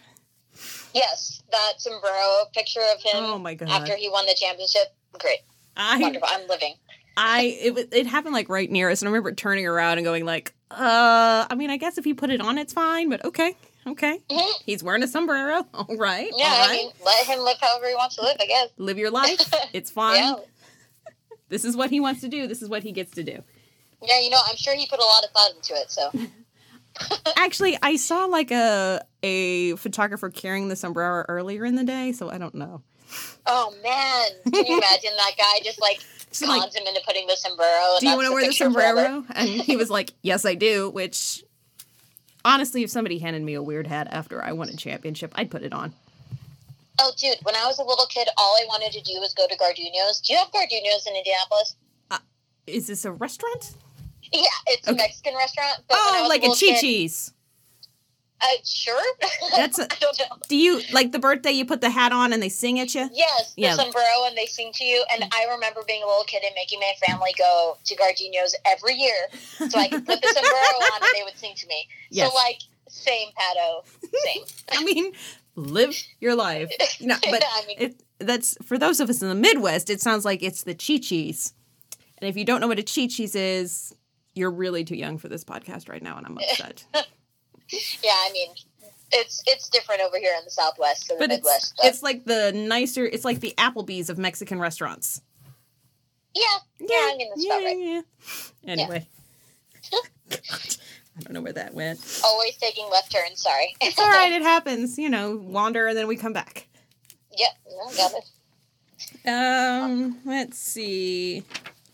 Yes, that sombrero picture of him Oh my God. after he won the championship. Great. I Wonderful. I'm living. I it was- it happened like right near us, and I remember turning around and going like, uh, I mean, I guess if he put it on, it's fine, but okay, okay. Mhm. He's wearing a sombrero. All right, Yeah, all I right. mean, let him live however he wants to live, I guess. Live your life. It's fine. Yeah. This is what he wants to do. This is what he gets to do. Yeah, you know, I'm sure he put a lot of thought into it, so. Actually, I saw like a a photographer carrying the sombrero earlier in the day, so I don't know. Oh, man. Can you imagine that guy just, like, Just cons like, him into putting the sombrero? do you want to wear the sombrero? Forever. And he was like, yes, I do, which, honestly, if somebody handed me a weird hat after I won a championship, I'd put it on. Oh, dude, when I was a little kid, all I wanted to do was go to Garduno's. Do you have Garduno's in Indianapolis? Is this a restaurant? Yeah, it's a Okay. Mexican restaurant. But when I Oh, was like a little kid- Chi-Chi's. Uh, sure. That's a, I don't know. do you, like the birthday you put the hat on and they sing at you? Yes, the Yeah. sombrero, and they sing to you. And I remember being a little kid and making my family go to Gardino's every year so I could put the sombrero on and they would sing to me. Yes. So, like, same, Pato, same. I mean, live your life. No, but I mean- it, that's, for those of us in the Midwest, it sounds like it's the Chi-Chis. And if you don't know what a Chi-Chis is, you're really too young for this podcast right now, and I'm upset. Yeah, I mean, it's it's different over here in the Southwest than the But Midwest. it's, but it's like the nicer, it's like the Applebee's of Mexican restaurants. yeah, yeah, I mean, that's yeah, about right. yeah. Anyway. God, I don't know where that went. Always taking left turns, sorry. It's all right, it happens. You know, wander and then we come back. Yep, no, got it. Um, let's see.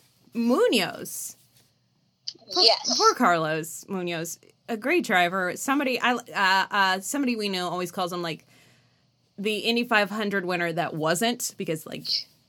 Munoz. Yes. Poor Carlos Munoz. A great driver. Somebody I uh, uh somebody we know always calls him like the Indy five hundred winner that wasn't, because like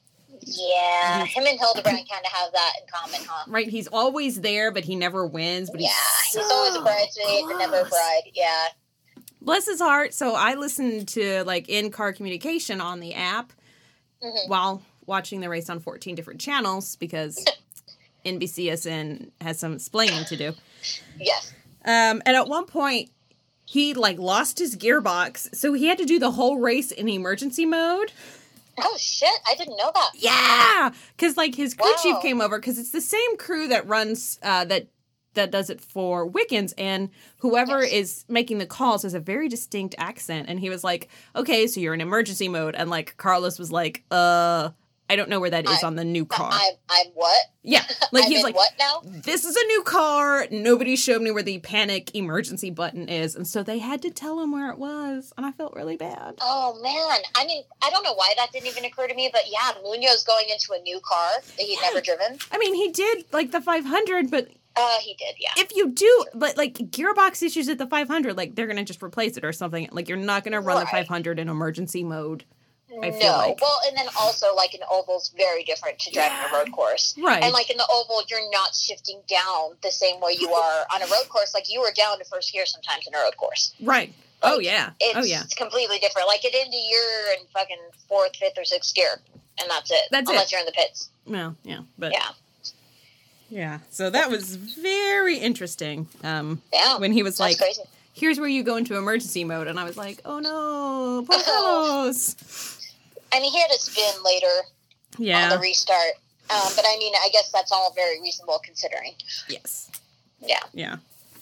Yeah, him and Hildebrand kind of have that in common, huh? right, he's always there but he never wins, but Yeah, he's, he's so always a bridesmaid, but never a close. bride. Yeah. Bless his heart. So I listened to like in-car communication on the app Mm-hmm. while watching the race on fourteen different channels because N B C S N has some explaining to do. Yes. Um, and at one point, he like lost his gearbox, so he had to do the whole race in emergency mode. Oh shit! I didn't know that. Yeah, because like his crew Wow. chief came over because it's the same crew that runs uh, that that does it for Wickens, and whoever Yes. is making the calls has a very distinct accent. And he was like, "Okay, so you're in emergency mode," and like Carlos was like, "Uh, I don't know where that is I- on the new car." I'm I'm what? yeah, like I'm he's in like, what now? this is a new car. Nobody showed me where the panic emergency button is. And so they had to tell him where it was. And I felt really bad. Oh man! I mean, I don't know why that didn't even occur to me, but yeah, Munoz going into a new car that he'd never driven. I mean, he did like the five hundred, but Uh, he did, yeah. if you do, but like gearbox issues at the five hundred, like they're going to just replace it or something. Like you're not going to run the Right. five hundred in emergency mode. I no, feel like. well, and then also like an oval's very different to driving Yeah. a road course, Right. And like in the oval, you're not shifting down the same way you are on a road course. Like you were down to first gear sometimes in a road course. Right. Oh, Like, yeah. It's Oh, yeah. completely different. Like at Indy, you're in fucking fourth, fifth, or sixth gear, and that's it. That's unless it. you're in the pits. Well, yeah. But Yeah, yeah. So that was very interesting. Um, yeah. when he was That's like, crazy. here's where you go into emergency mode. And I was like, oh no, poor Carlos. I mean, he had a spin later on Yeah. the restart, um, but I mean, I guess that's all very reasonable considering. Yes. Yeah. Yeah.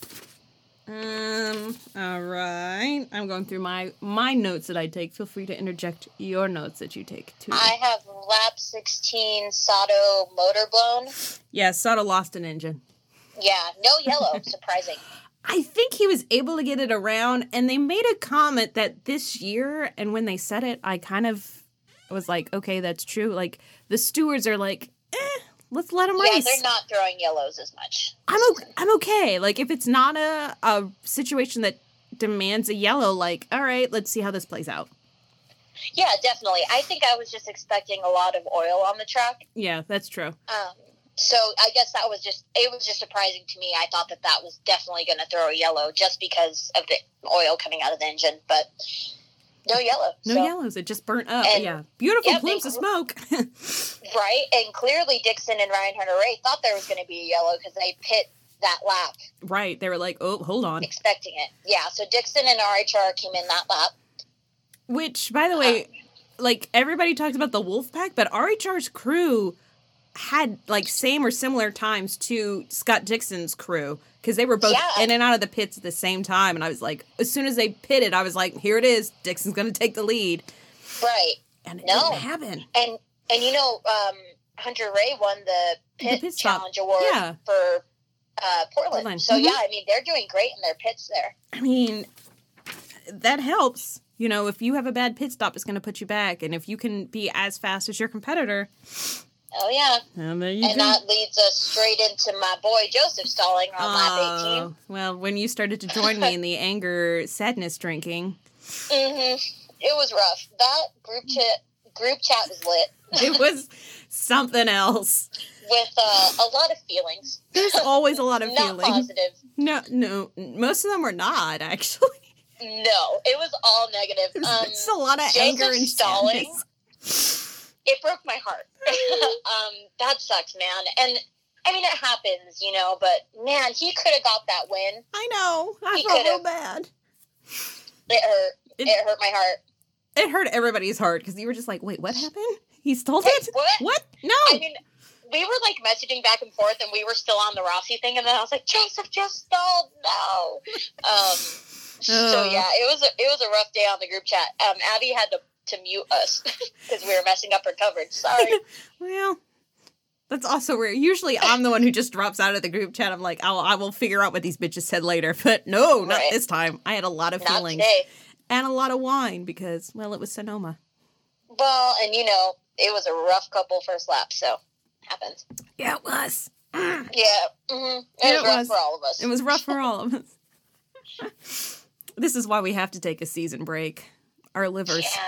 Um. All right. I'm going through my my notes that I take. Feel free to interject your notes that you take too. I have lap sixteen Sato motor blown. Yeah. Soto lost an engine. Yeah, no yellow. Surprising. I think he was able to get it around, and they made a comment that this year, and when they said it, I kind of was like, okay, that's true. Like the stewards are like, eh, let's let him Yeah, race. they're not throwing yellows as much. I'm okay. I'm okay. Like if it's not a a situation that demands a yellow, like all right, let's see how this plays out. Yeah, definitely. I think I was just expecting a lot of oil on the track. Yeah, that's true. Um, so I guess that was just, it was just surprising to me. I thought that that was definitely going to throw a yellow just because of the oil coming out of the engine, but no yellow. No so, yellows. It just burnt up. And- yeah, beautiful yeah, plumes they- of smoke. Right? And clearly Dixon and Ryan Hunter-Ray thought there was going to be a yellow because they pit that lap Right. They were like, oh, hold on. expecting it. Yeah, so Dixon and R H R came in that lap. Which, by the way, like everybody talks about the Wolfpack, but R H R's crew had like same or similar times to Scott Dixon's crew because they were both Yeah. in and out of the pits at the same time. And I was like, as soon as they pitted, I was like, here it is. Dixon's going to take the lead. Right. And it No. didn't happen. And and you know, um, Hunter Ray won the pit, The pit stop. challenge award Yeah. for uh, Portland. Portland. So Mhm. yeah, I mean they're doing great in their pits there. I mean, that helps. You know, if you have a bad pit stop, it's going to put you back. And if you can be as fast as your competitor, Oh yeah, well, there you and go. that leads us straight into my boy Joseph stalling on lap Oh, eighteen. well, when you started to join me in the anger, sadness drinking, Mm-hmm. It was rough. That group chat group chat was lit it was something else. with uh, a lot of feelings. There's always a lot of Not feelings. positive. No, no, most of them were not, actually. No, it was all negative. It was, Um, it's a lot of Joseph anger and stalling. sadness. It broke my heart. um, that sucks, man. And I mean, it happens, you know. But man, he could have got that win. I know. I He felt real could've. bad. It hurt. It- It, hurt my heart. It hurt everybody's heart because you were just like, wait, what happened? He stole Wait, it? what? What? No. I mean, we were like messaging back and forth, and we were still on the Rossi thing, and then I was like, Joseph just stalled. No. Um, so Oh. yeah, it was a, it was a rough day on the group chat. Um, Abby had to to mute us because we were messing up her coverage. Sorry. Well, that's also weird. Usually I'm the one who just drops out of the group chat. I'm like, I'll, I will figure out what these bitches said later. But no, not Right. this time. I had a lot of Not feelings. today. And a lot of wine because, well, it was Sonoma. Well, and you know, it was a rough couple first lap, so happens. Yeah, it was. Yeah, mm-hmm. it Yeah, was it rough was. for all of us. It was rough for all of us. This is why we have to take a season break. Our livers. Yeah.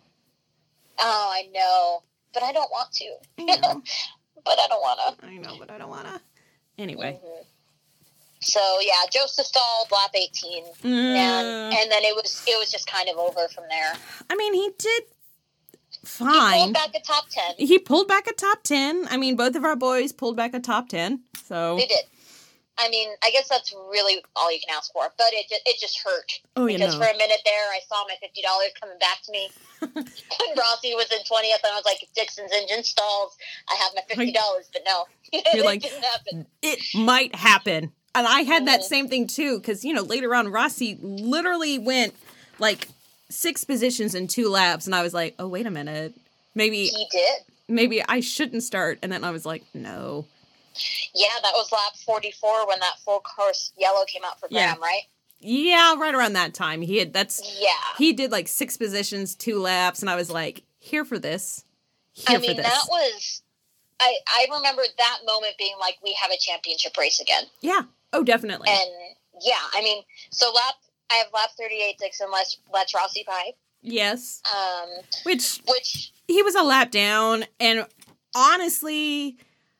Oh, I know, but I don't want to. I know. But I don't want to. I know, but I don't want to. Anyway. Mm-hmm. So yeah, Joseph stalled lap eighteen, Mm. and and then it was it was just kind of over from there. I mean, he did He fine. pulled back a top ten. He pulled back a top ten. I mean, both of our boys pulled back a top ten. So. They did. I mean, I guess that's really all you can ask for, but it just, it just hurt. Oh, you Because know. for a minute there, I saw my fifty dollars coming back to me. When Rossi was in twentieth, and I was like, if Dixon's engine stalls, I have my fifty dollars, but no. You're it like, didn't happen. It might happen. And I had that Mhm. same thing too, because, you know, later on, Rossi literally went like six positions in two laps. And I was like, oh, wait a minute. Maybe, He did. maybe I shouldn't start. And then I was like, no. Yeah, that was lap forty-four when that full course yellow came out for Yeah. Graham, right? Yeah, right around that time. He had, that's, Yeah. he did like six positions, two laps. And I was like, here for this. Here I mean, for this. that was, I, I remember that moment being like, we have a championship race again. Yeah. Oh, definitely. And yeah, I mean, so lap, I have lap thirty-eight, Dixon, let's, let's Rossi by, yes. um, Which which, he was a lap down. And honestly,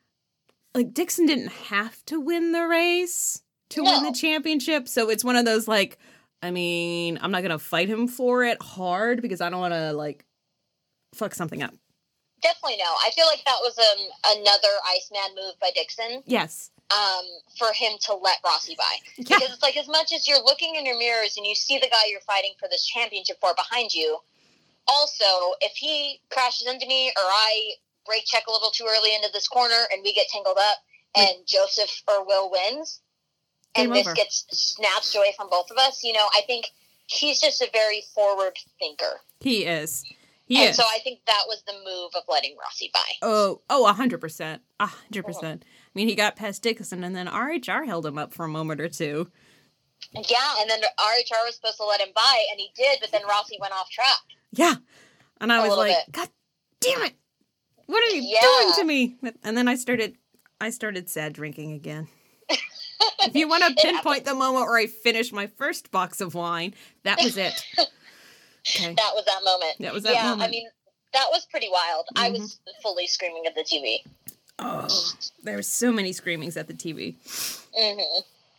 like Dixon didn't have to win the race to win No. the championship. So it's one of those like, I mean, I'm not going to fight him for it hard because I don't want to like fuck something up. definitely no. I feel like that was um, another Iceman move by Dixon, Yes. um, for him to let Rossi by. Yeah. Because it's like, as much as you're looking in your mirrors and you see the guy you're fighting for this championship for behind you, also, if he crashes into me or I brake check a little too early into this corner and we get tangled up and Joseph or Will wins and Game this over. gets snatched away from both of us, you know, I think he's just a very forward thinker. He is. He and is. so I think that was the move of letting Rossi by. Oh, oh, a hundred percent, a hundred percent. I mean, he got past Dixon, and then R H R held him up for a moment or two. Yeah, and then R H R was supposed to let him by, and he did, but then Rossi went off track. Yeah, and I A was little like, bit. God damn it! What are you Yeah. doing to me? And then I started, I started sad drinking again. If you want to pinpoint the moment where I finished my first box of wine, that was it. Okay. That was that moment. That was that yeah, moment. I mean, that was pretty wild. I Mhm. was fully screaming at the T V. Oh, there were so many screamings at the T V. hmm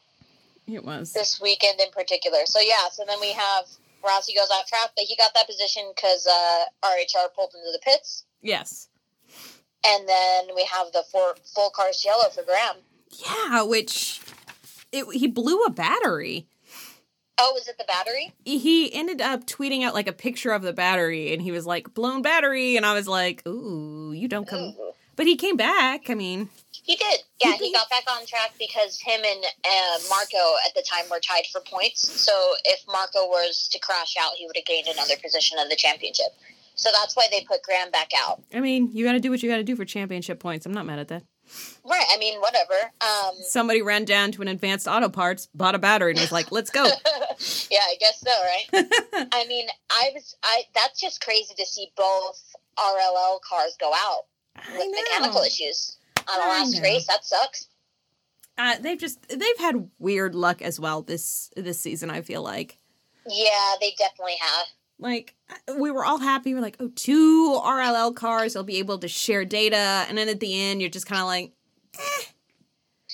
It was. This weekend in particular. So, yeah, so then we have Rossi goes out track, but he got that position because uh, R H R pulled into the pits. Yes. And then we have the four, full cars yellow for Graham. Yeah, which it, he blew a battery. Oh, was it the battery? He ended up tweeting out like a picture of the battery, and he was like, blown battery. And I was like, ooh, you don't come. Ooh. But he came back. I mean, He did. Yeah, He he got back on track because him and uh, Marco at the time were tied for points. So if Marco was to crash out, he would have gained another position in the championship. So that's why they put Graham back out. I mean, you got to do what you got to do for championship points. I'm not mad at that. Right. I mean, whatever. Um, Somebody ran down to an advanced auto parts, bought a battery, and was like, let's go. yeah, I guess so, right? I mean, I was, I, that's just crazy to see both R L L cars go out I with know. mechanical issues on the I last know. race. That sucks. Uh, they've just, they've had weird luck as well this, this season, I feel like. Yeah, they definitely have. Like, we were all happy. We're like, oh, two R L L cars, they'll be able to share data. And then at the end, you're just kind of like,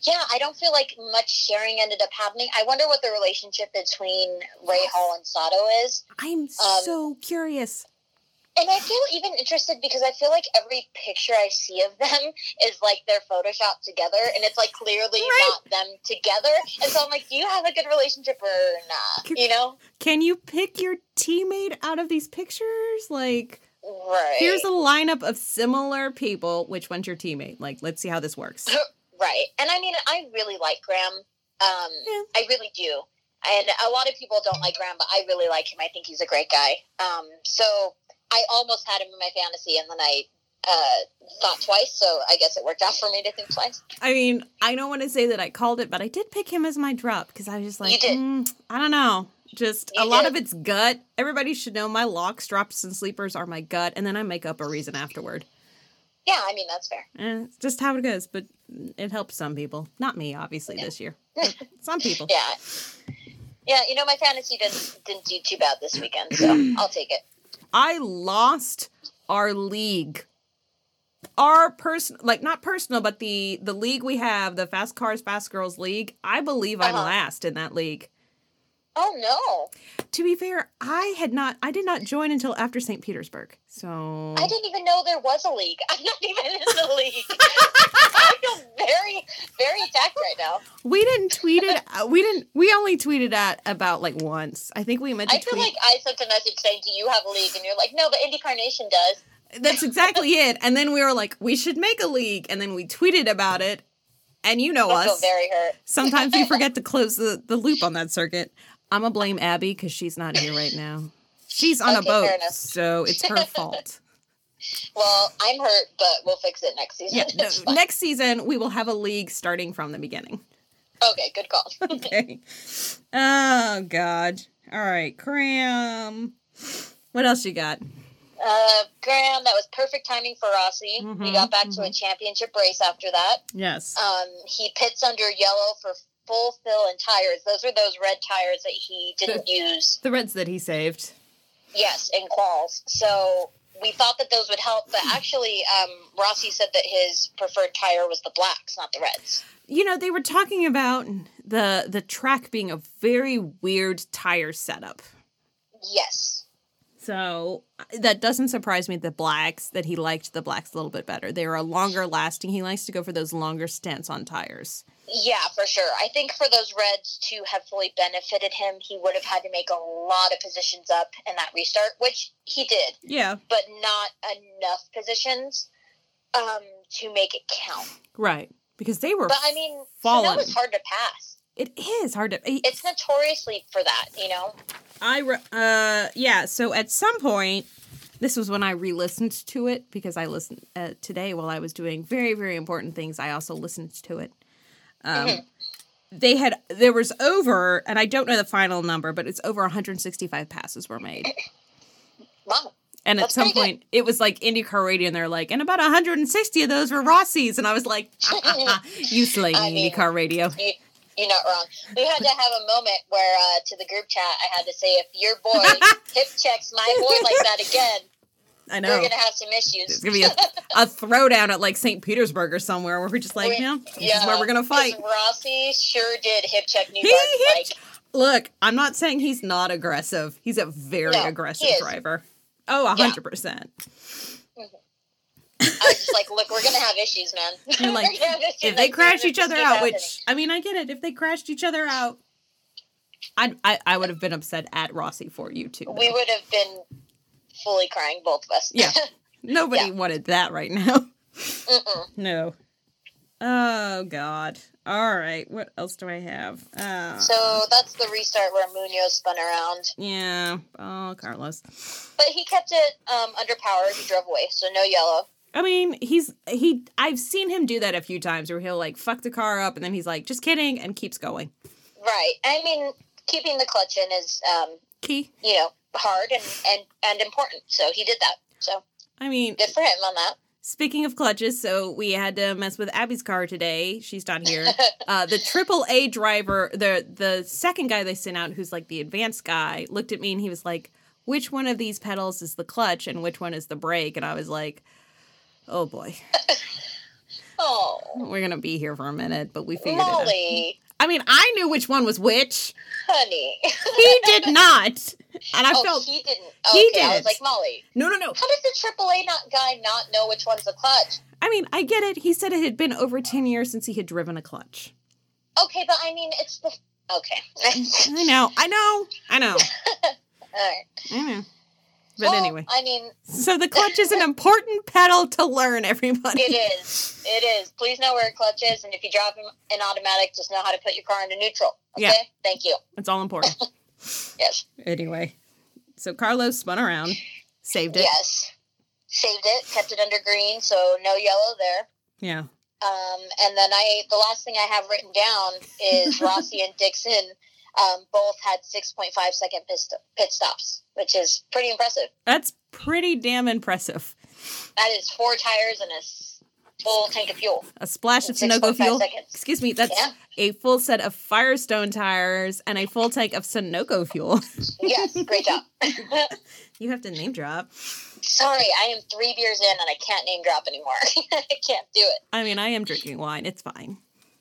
Yeah, I don't feel like much sharing ended up happening. I wonder what the relationship between Ray Hall and Sato is. I'm Um, so curious. And I feel even interested because I feel like every picture I see of them is like they're photoshopped together, and it's like clearly Right. not them together. And so I'm like, do you have a good relationship or not? You know? Can you pick your teammate out of these pictures? Like, Right. here's a lineup of similar people. Which one's your teammate? Like, let's see how this works. Right. And I mean, I really like Graham. Um, Yeah. I really do. And a lot of people don't like Graham, but I really like him. I think he's a great guy. Um, so I almost had him in my fantasy, and then I uh, thought twice, so I guess it worked out for me to think twice. I mean, I don't want to say that I called it, but I did pick him as my drop because I was just like, You did. mm, I don't know. Just You a lot did. of it's gut. Everybody should know my locks, drops, and sleepers are my gut, and then I make up a reason afterward. Yeah, I mean, that's fair. Eh, it's just how it goes, but it helps some people. Not me, obviously, this year. But some people. Yeah. Yeah, you know, my fantasy didn't, didn't do too bad this weekend, so I'll take it. I lost our league. Our person, like not personal, but the the league we have, the Fast Cars, Fast Girls League. I believe I'm Uh-huh. last in that league. Oh, no. To be fair, I had not, I did not join until after Saint Petersburg. So I didn't even know there was a league. I'm not even in the league. I feel very, very attacked right now. we didn't tweet it. uh, We didn't. We only tweeted at about like once. I think we meant to I feel tweet. like I sent a message saying, do you have a league? And you're like, no, but IndyCar Nation does. That's exactly it. And then we were like, we should make a league. And then we tweeted about it. And you know I feel us. very hurt. Sometimes we forget to close the, the loop on that circuit. I'm going to blame Abby because she's not here right now. She's on a Okay, boat, fair enough. so it's her fault. Well, I'm hurt, but we'll fix it next season. Yeah, It's no, fine. next season, we will have a league starting from the beginning. Okay, good call. Okay. Oh, God. All right, Cram. What else you got? Uh, Graham, that was perfect timing for Rossi. Mhm, We got back to a championship race after that. Yes. Um, he pits under yellow for full fill and tires. Those are those red tires that he didn't use. The Reds that he saved. Yes, in quals. So we thought that those would help, but actually, um, Rossi said that his preferred tire was the blacks, not the reds. You know, they were talking about the the track being a very weird tire setup. Yes. So that doesn't surprise me, the blacks, that he liked the blacks a little bit better. They were longer lasting. He likes to go for those longer stints on tires. Yeah, for sure. I think for those reds to have fully benefited him, he would have had to make a lot of positions up in that restart, which he did, Yeah. but not enough positions um, to make it count. Right. Because they were But I mean, falling. Sonoma is hard to pass. It is hard to... It's notoriously for that, you know? I, re- uh, yeah, so at some point, this was when I re-listened to it, because I listened uh, today while I was doing very, very important things. I also listened to it. Um, Mhm. They had, there was over, and I don't know the final number, but it's over one hundred sixty-five passes were made. Wow. And at That's some pretty good. point, it was like IndyCar Radio, and they're like, and about one hundred sixty of those were Rossi's. And I was like, ah, ah, ah, you slay I me, mean- IndyCar Radio. You, you're not wrong. We had to have a moment where, uh, to the group chat, I had to say, if your boy hip checks my boy like that again, I we're know. going to have some issues. It's going to be a, a throwdown at like Saint Petersburg or somewhere where we're just like, We- no, this is where we're going to 'cause fight. Rossi sure did hip check New He Garden hip- like. Look, I'm not saying he's not aggressive. He's a very No, aggressive he is. driver. Oh, one hundred percent. I was just like, look, we're going to have issues, man. You're like, We're gonna have issues if they like crash this, each other keep out, happening. which, I mean, I get it. If they crashed each other out, I'd, I I would have been upset at Rossi for you, too. We though. would have been fully crying, both of us. Yeah. Nobody Yeah. wanted that right now. Mm-mm. No. Oh, God. All right. What else do I have? Uh, So that's the restart where Munoz spun around. yeah. Oh, Carlos. But he kept it um, under power. He drove away, so no yellow. I mean, he's, he, I've seen him do that a few times where he'll, like, fuck the car up and then he's like, just kidding, and keeps going. Right. I mean, keeping the clutch in is, um, Key. you know, hard and, and, and important. So he did that. So I mean, good for him on that. speaking of clutches, so we had to mess with Abby's car today. She's not here. Uh, the triple A driver, the the second guy they sent out, who's like the advanced guy, looked at me and he was like, which one of these pedals is the clutch and which one is the brake? And I was like, oh boy. Oh, We're gonna be here for a minute, but we figured Molly, it out. I mean, I knew which one was which. honey. He did not, and I oh, felt he didn't. he Okay, I did. was like, Molly, no, no, no. how does the triple A not guy not know which one's the clutch? I mean, I get it. He said it had been over ten years since he had driven a clutch. Okay, but I mean, it's the okay. I know, I know, I know, All right. I know. But well, anyway, I mean, so the clutch is an important pedal to learn, everybody. it is. It is. Please know where a clutch is, and if you drop in automatic, just know how to put your car into neutral. Okay? Yeah. Thank you. It's all important. Yes. Anyway, so Carlos spun around, saved it. Yes. Saved it, kept it under green, so no yellow there. Yeah. Um, and then I, the last thing I have written down is Rossi and Dixon um, both had six point five second pit, st- pit stops, which is pretty impressive. That's pretty damn impressive. That is four tires and a s- full tank of fuel. A splash of six Sunoco point five fuel. seconds. Excuse me, that's Yeah. a full set of Firestone tires and a full tank of Sunoco fuel. Yes, great job. You have to name drop. Sorry, I am three beers in and I can't name drop anymore. I can't do it. I mean, I am drinking wine. It's fine.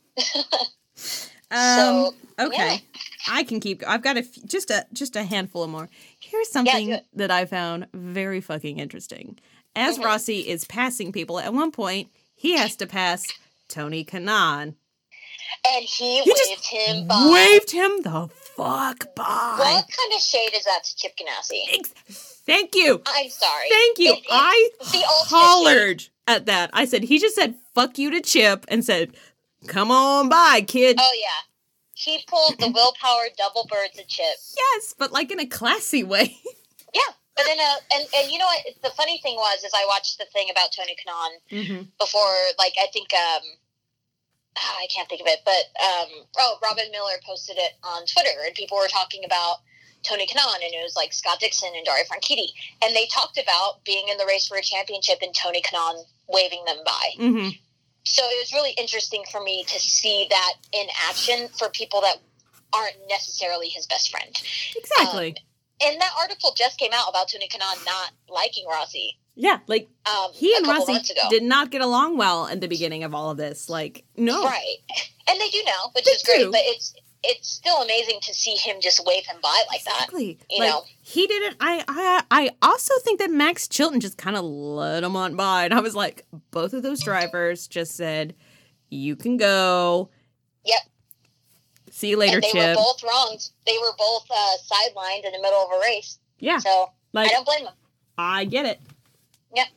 um, So, okay, yeah. I can keep. I've got a f- just a just a handful of more. Here's something do it. that I found very fucking interesting. As Mhm. Rossi is passing people, at one point he has to pass Tony Kanaan. And he, He waved just him by. Waved him the fuck by. What kind of shade is that to Chip Ganassi? Ex- Thank you. I'm sorry. Thank you. It- it- I the ultimate hollered at that. I said, he just said, fuck you to Chip and said, come on by, kid. Oh, yeah. He pulled the willpower double birds at Chip. Yes, but like in a classy way. Yeah. But in a, and, and you know what? The funny thing was, is I watched the thing about Tony Kanaan mm-hmm. before, like, I think, um, ah, I can't think of it, but, um, oh, Robin Miller posted it on Twitter, and people were talking about Tony Kanaan, and it was like Scott Dixon and Dario Franchitti, and they talked about being in the race for a championship and Tony Kanaan waving them by. Mm-hmm. So it was really interesting for me to see that in action for people that aren't necessarily his best friend. Exactly. Um, and that article just came out about Tony Kanaan not liking Rossi. Yeah, like, Um, he a and couple Rossi months ago. did not get along well at the beginning of all of this. Like, no. Right. And they do now, which They is great, do. but it's it's still amazing to see him just wave him by like Exactly. that. You like, know? he didn't. I, I, I also think that Max Chilton just kind of let him on by. And I was like, both of those drivers just said, you can go. Yep. See you later, And they Chip. were both wrong. They were both uh, sidelined in the middle of a race. Yeah. So Like, I don't blame them. I get it. Yep.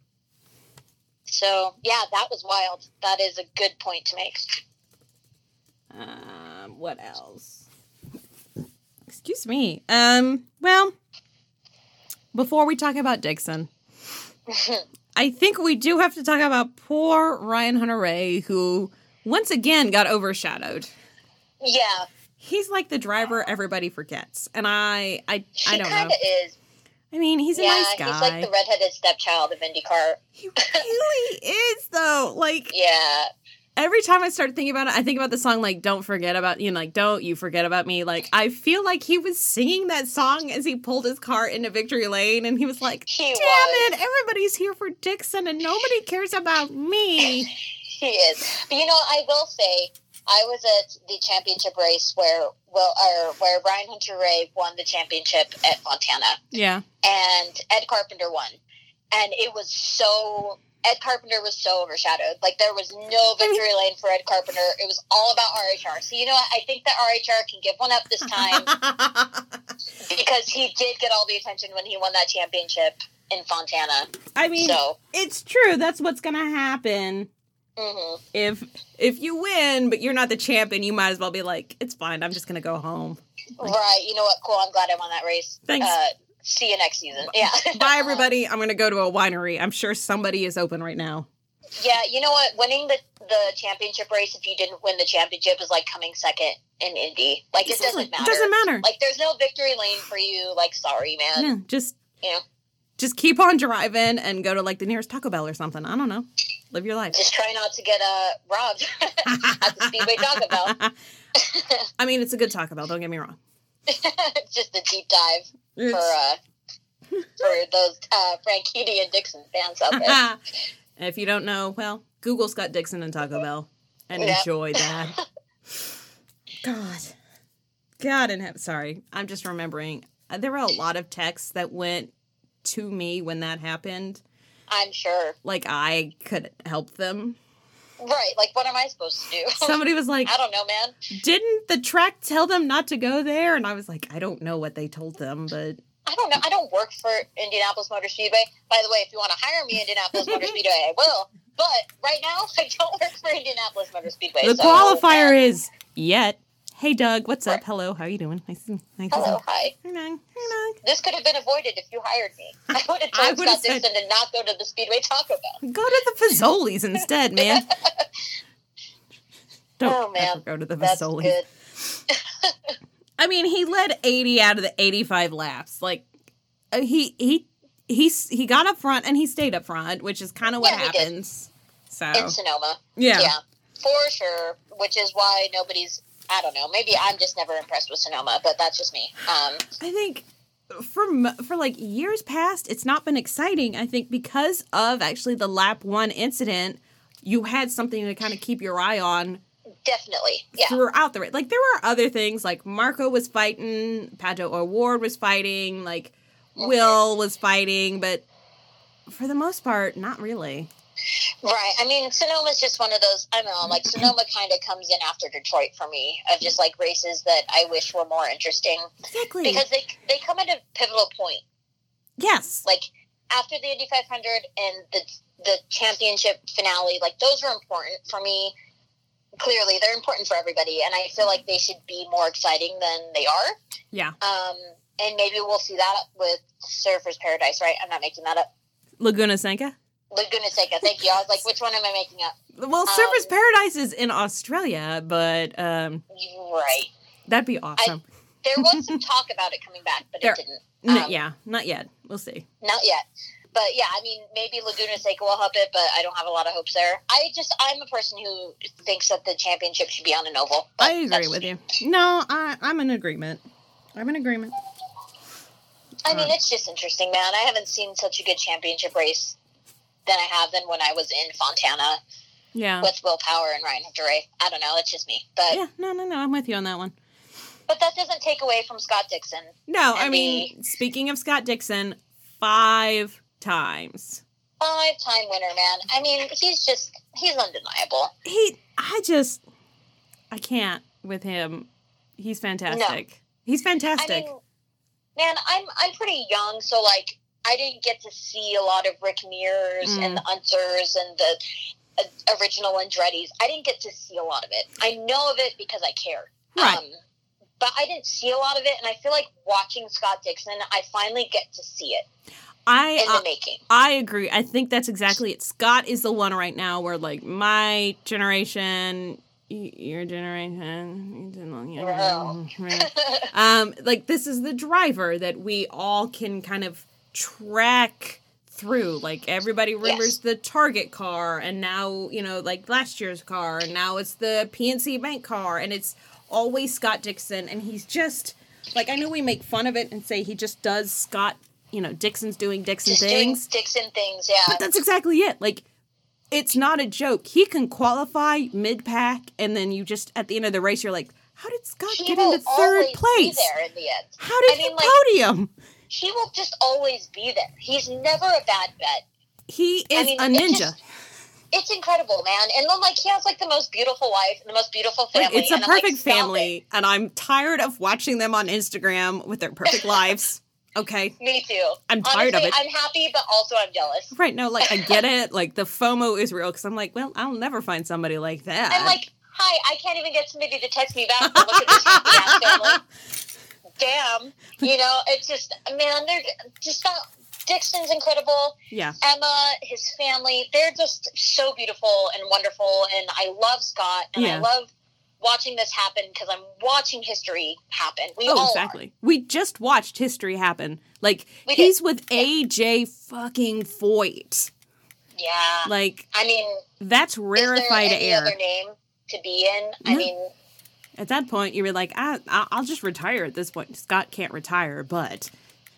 So, yeah, that was wild. That is a good point to make. Um, what else? Excuse me. Um, well, before we talk about Dixon, I think we do have to talk about poor Ryan Hunter-Reay, who once again got overshadowed. Yeah. He's like the driver everybody forgets, and I, I, He I don't kind know. of is. I mean, he's a Yeah, nice guy. he's like the redheaded stepchild of IndyCar. He really is, though. Like, Yeah. every time I start thinking about it, I think about the song, like, Don't Forget About, you know, like, Don't You Forget About Me. Like, I feel like he was singing that song as he pulled his car into Victory Lane, and he was like, He damn was. it, everybody's here for Dixon, and nobody cares about me. He is. But you know, I will say, I was at the championship race where well, or where Ryan Hunter-Reay won the championship at Fontana, Yeah. and Ed Carpenter won, and it was so. Ed Carpenter was so overshadowed. Like, there was no victory lane for Ed Carpenter. It was all about R H R. So, you know what? I think that R H R can give one up this time because he did get all the attention when he won that championship in Fontana. I mean, So, it's true. That's what's going to happen. mhm. If if you win, but you're not the champion, you might as well be like, it's fine, I'm just going to go home. Right. You know what? Cool. I'm glad I won that race. Thanks. Uh, see you next season. Yeah. Bye, everybody. I'm going to go to a winery. I'm sure somebody is open right now. Yeah, you know what? Winning the, the championship race, if you didn't win the championship, is like coming second in Indy. Like, it Exactly. doesn't matter. It doesn't matter. Like, there's no victory lane for you. Like, sorry, man. Yeah, just You know, just keep on driving and go to like the nearest Taco Bell or something. I don't know. Live your life. just try not to get uh, robbed at the Speedway Taco Bell. I mean, it's a good Taco Bell. Don't get me wrong. It's just a deep dive for It's- uh, for those uh, Franchitti and Dixon fans out there. And if you don't know, well, Google Scott Dixon and Taco Bell and Yep. enjoy that. God. God in heaven. Sorry. I'm just remembering. uh, There were a lot of texts that went to me when that happened. I'm sure. Like I could help them. Right. Like, what am I supposed to do? Somebody was like, I don't know, man. didn't the track tell them not to go there? And I was like, I don't know what they told them, but... I don't know. I don't work for Indianapolis Motor Speedway. By the way, if you want to hire me, Indianapolis Motor Speedway, I will. But right now, I don't work for Indianapolis Motor Speedway. The so, qualifier um, is yet. Hey, Doug, what's up? Right. Hello, how are you doing? Nice to nice to see Hello, you. hi. Hey, Doug. Hey, Doug. This could have been avoided if you hired me. I would have I told would've Scott said- Dixon to not go to the Speedway Taco Bell. Go to the Fazoli's instead, man. Don't Oh, man. ever go to the That's Fazoli's. good. I mean, he led eighty out of the eighty-five laps. Like, uh, he he he he got up front and he stayed up front, which is kind of what Yeah, he did. happens. So In Sonoma. yeah. Yeah, for sure. Which is why nobody's, I don't know, maybe I'm just never impressed with Sonoma, but that's just me. Um, I think for m- for like years past, it's not been exciting. I think because of actually the lap one incident, you had something to kind of keep your eye on definitely. Yeah. throughout the race. Like there were other things, like Marco was fighting, Pato O'Ward was fighting, like Mhm. Will was fighting, but for the most part, not really. Right. I mean, Sonoma's just one of those, I don't know, like Sonoma kind of comes in after Detroit for me, of just like races that I wish were more interesting Exactly. because they they come at a pivotal point. yes. Like after the Indy five hundred and the the championship finale, like those are important for me. Clearly, they're important for everybody, and I feel like they should be more exciting than they are. Yeah. Um, and maybe we'll see that with Surfer's Paradise, right? I'm not making that up. Laguna Seca. Laguna Seca, thank you. I was like, which one am I making up? Well, Surfer's Um, Paradise is in Australia, but um, Right. that'd be awesome. There was some talk about it coming back, but There- it didn't. N- Um, yeah, not yet. We'll see. Not yet. But yeah, I mean, maybe Laguna Seca will help it, but I don't have a lot of hopes there. I just, I'm a person who thinks that the championship should be on an oval. but I agree that's with just you. No, I, I'm in agreement. I'm in agreement. I mean, Uh, it's just interesting, man. I haven't seen such a good championship race than I have than when I was in Fontana Yeah. with Will Power and Ryan Hunter-Reay. I don't know. It's just me. But Yeah, no, no, no. I'm with you on that one. but that doesn't take away from Scott Dixon. No, I And mean, speaking of Scott Dixon, five times. Five-time winner, man. I mean, he's just, he's undeniable. He, I just, I can't with him. He's fantastic. He's I fantastic. mean, man, I'm I'm pretty young, so like I didn't get to see a lot of Rick Mears Mm. and the Unters and the uh, original Andretti's. I didn't get to see a lot of it. I know of it because I care. Right. Um, but I didn't see a lot of it, and I feel like watching Scott Dixon, I finally get to see it I, in uh, the making. I agree. I think that's exactly it. Scott is the one right now where, like, my generation, y- your generation, um, like, this is the driver that we all can kind of track through. Like, everybody remembers Yes. the Target car, and now, you know, like, last year's car, and now it's the P N C Bank car, and it's always Scott Dixon, and he's just, like, I know we make fun of it and say he just does Scott, you know, Dixon's doing Dixon Just things. doing Dixon things, yeah. But that's exactly it. Like, it's not a joke. He can qualify mid-pack, and then you just, at the end of the race, you're like, how did Scott He get will into third always be place? there in the end. How did I mean, he like- podium? He will just always be there. He's never a bad bet. He is I mean, a it's ninja. just- It's incredible, man. And then, like, he has, like, the most beautiful wife and the most beautiful Like, family. it's a and I'm like, perfect stop family, and I'm tired of watching them on Instagram with their perfect lives. Okay. it. Me too. I'm tired Honestly, of it. I'm happy, but also I'm jealous. Right, no, like, I get it. Like, the FOMO is real, because I'm like, well, I'll never find somebody like that. I'm like, hi, I can't even get somebody to text me back. But look at this happy ass family. Damn. You know, it's just, man, they're just not. Dixon's incredible. yeah. Emma, his family, they're just so beautiful and wonderful. And I love Scott, and Yeah. I love watching this happen because I'm watching history happen. We Oh, all exactly. We just watched history happen. Like, We he's did. with A J fucking Foyt. are. Yeah. Like, I mean, that's is there rarefied any air. other name to be in? I No. mean, At that point, you were like, I, I- I'll just retire at this point. Scott can't retire, but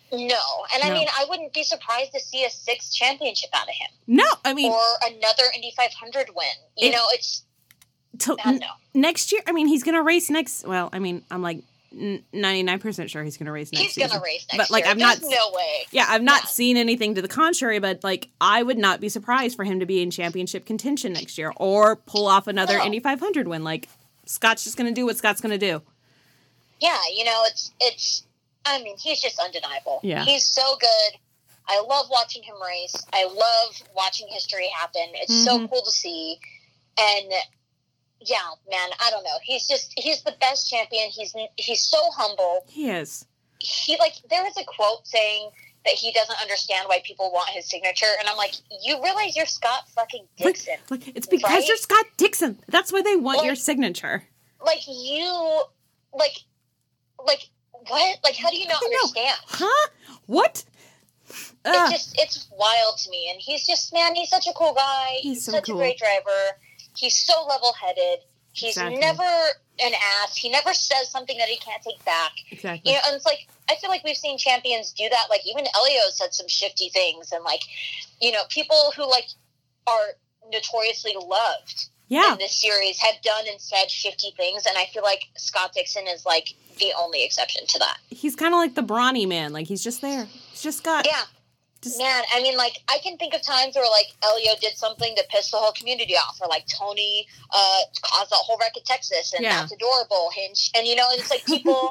No. And I No. mean, I wouldn't be surprised to see a sixth championship out of him. No, I mean... Or another Indy five hundred win. You It- know, it's... To, I don't know. Next year, I mean, he's going to race next... Well, I mean, I'm like ninety-nine percent sure he's going to race next He's season. going to race next But, like, year. I've There's not... no way. Yeah, I've not Yeah. seen anything to the contrary, but, like, I would not be surprised for him to be in championship contention next year or pull off another No. Indy five hundred win. Like, Scott's just going to do what Scott's going to do. Yeah, you know, it's... it's. I mean, he's just undeniable. Yeah. He's so good. I love watching him race. I love watching history happen. It's so Mhm. cool to see. And... Yeah, man, I don't know. He's just, he's the best champion. He's he's so humble. He is. He, like, there was a quote saying that he doesn't understand why people want his signature. And I'm like, you realize you're Scott fucking Dixon. Like, like, it's because Right? you're Scott Dixon. That's why they want Like- your signature. Like, you, like, like, what? Like, how do you not I know. understand? Huh? What? It's Ugh. just, it's wild to me. And he's just, man, he's such a cool guy. He's so such cool. a great driver. He's so level-headed. He's Exactly. never an ass. He never says something that he can't take back. Exactly. You know, and it's like, I feel like we've seen champions do that. Like, even Elio said some shifty things. And, like, you know, people who, like, are notoriously loved Yeah. in this series have done and said shifty things. And I feel like Scott Dixon is, like, the only exception to that. He's kind of like the brawny man. Like, he's just there. He's just got... Yeah. Just, Man, I mean, like, I can think of times where, like, Elio did something to piss the whole community off, or, like, Tony uh, caused that whole wreck at Texas, and Yeah. that's adorable, Hinch. And, you know, it's like people,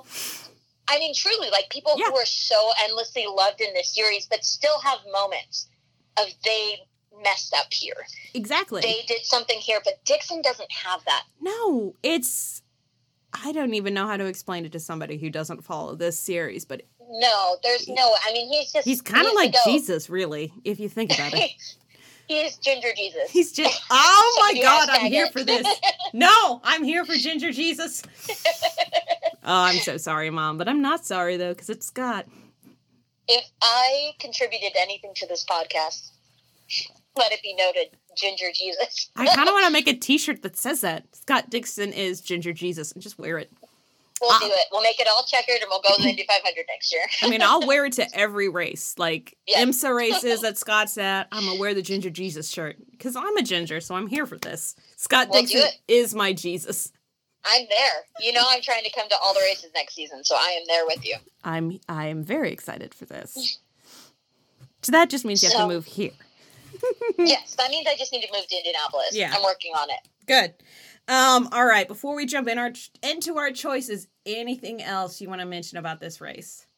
I mean, truly, like, people Yeah. who are so endlessly loved in this series, but still have moments of they messed up here. exactly. They did something here, but Dixon doesn't have that. No, it's... I don't even know how to explain it to somebody who doesn't follow this series, but No, there's no, I mean, he's just. he's kind of he's like the goat. Jesus, really, if you think about it. He's Ginger Jesus. He's just... Oh, my Somebody God, I'm hashtag here it. for this. No, I'm here for Ginger Jesus. Oh, I'm so sorry, Mom, but I'm not sorry, though, because it's Scott. If I contributed anything to this podcast, let it be noted, Ginger Jesus. I kind of want to make a t-shirt that says that. Scott Dixon is Ginger Jesus, and just wear it. We'll Uh, do it. We'll make it all checkered, and we'll go to the Indy five hundred next year. I mean, I'll wear it to every race. Like, Yes. IMSA races that Scott's at, I'm going to wear the Ginger Jesus shirt. Because I'm a ginger, so I'm here for this. Scott We'll do Dixon it. is my Jesus. I'm there. You know, I'm trying to come to all the races next season, so I am there with you. I'm I am very excited for this. So that just means you have So- to move here. Yes, that means I just need to move to Indianapolis. Yeah. I'm working on it. Good. Um, all right, before we jump in our into our choices, anything else you want to mention about this race?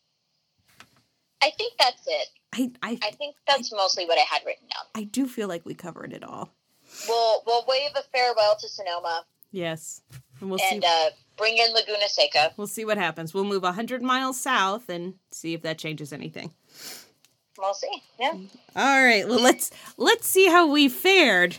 I think that's it. I I, I think that's mostly what I had written down. I do feel like we covered it all. We'll we'll wave a farewell to Sonoma Yes. And we'll and see uh, bring in Laguna Seca. we'll see what happens. We'll move one hundred miles south and see if that changes anything. We'll see. Yeah. All right. Well, let's let's see how we fared.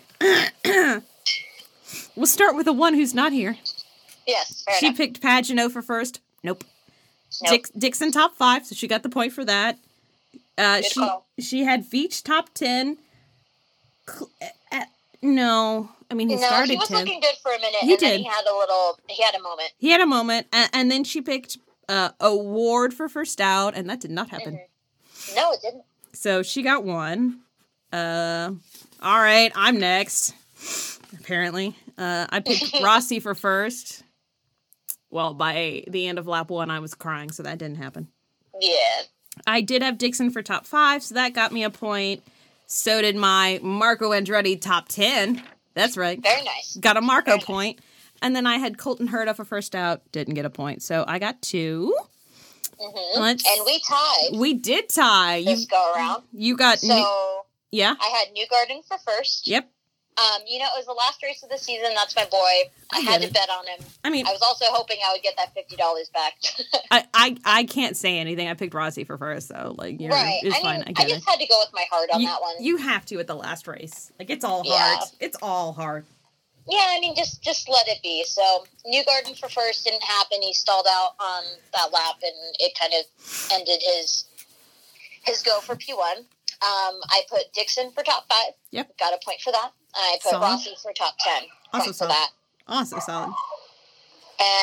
We'll start with the one who's not here. Yes. Fair She enough. picked Pagano for first. Nope. Nope. Dix, Dixon top five, so she got the point for that. Uh, Good she call. she had Veach top ten. Cl- uh, no, I mean he no, started he was tenth. looking good for a minute, He and then did. he had a little. He had a moment. He had a moment, and, and then she picked uh, Award for first out, and that did not happen. Mhm. No, it didn't. So she got one. Uh, all right, I'm next. Apparently, uh, I picked Rossi for first. Well, by the end of lap one, I was crying, so that didn't happen. Yeah. I did have Dixon for top five, so that got me a point. So did my Marco Andretti top ten. That's right. Very nice. Got a Marco Very nice. point. And then I had Colton Herta for first out. Didn't get a point. So I got two. hmm Let's- And we tied We did tie. You, this go around. you got... So New- yeah? I had New Garden for first. Yep. Um, you know, it was the last race of the season. That's my boy. I, I had get to it. bet on him. I mean, I was also hoping I would get that fifty dollars back. I, I I can't say anything. I picked Rossi for first, so, like, you're, right. it's I fine. mean, I I, get just it. had to go with my heart on You, that one. you have to at the last race. Like, it's all Yeah. hard. It's all hard. Yeah, I mean, just just let it be. So, New Garden for first didn't happen. He stalled out on that lap, and it kind of ended his his go for P one. Um, I put Dixon for top five. Yep. Got a point for that. I put Solid. Rossi for top ten. Also Point for solid. that. Also solid.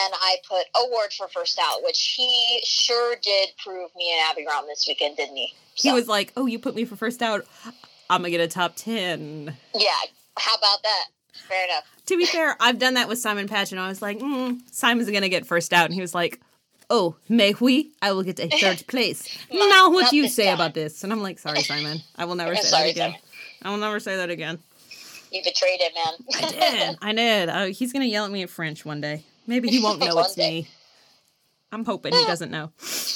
then I put Award for first out, which he sure did prove me and Abby wrong this weekend, didn't he? So, he was like, oh, you put me for first out. I'm going to get a top ten. Yeah. How about that? Fair enough. To be fair, I've done that with Simon Patchen. I was like, mm, Simon's going to get first out. And he was like, oh, mais oui, I will get a third place. Not- now what not do you this say time. about this? And I'm like, sorry, Simon. I will never I'm say sorry, that again. Simon. I will never say that again. You betrayed it, man. I did. I did. Uh, he's going to yell at me in French one day. Maybe he won't know One it's day. me. I'm hoping he doesn't know.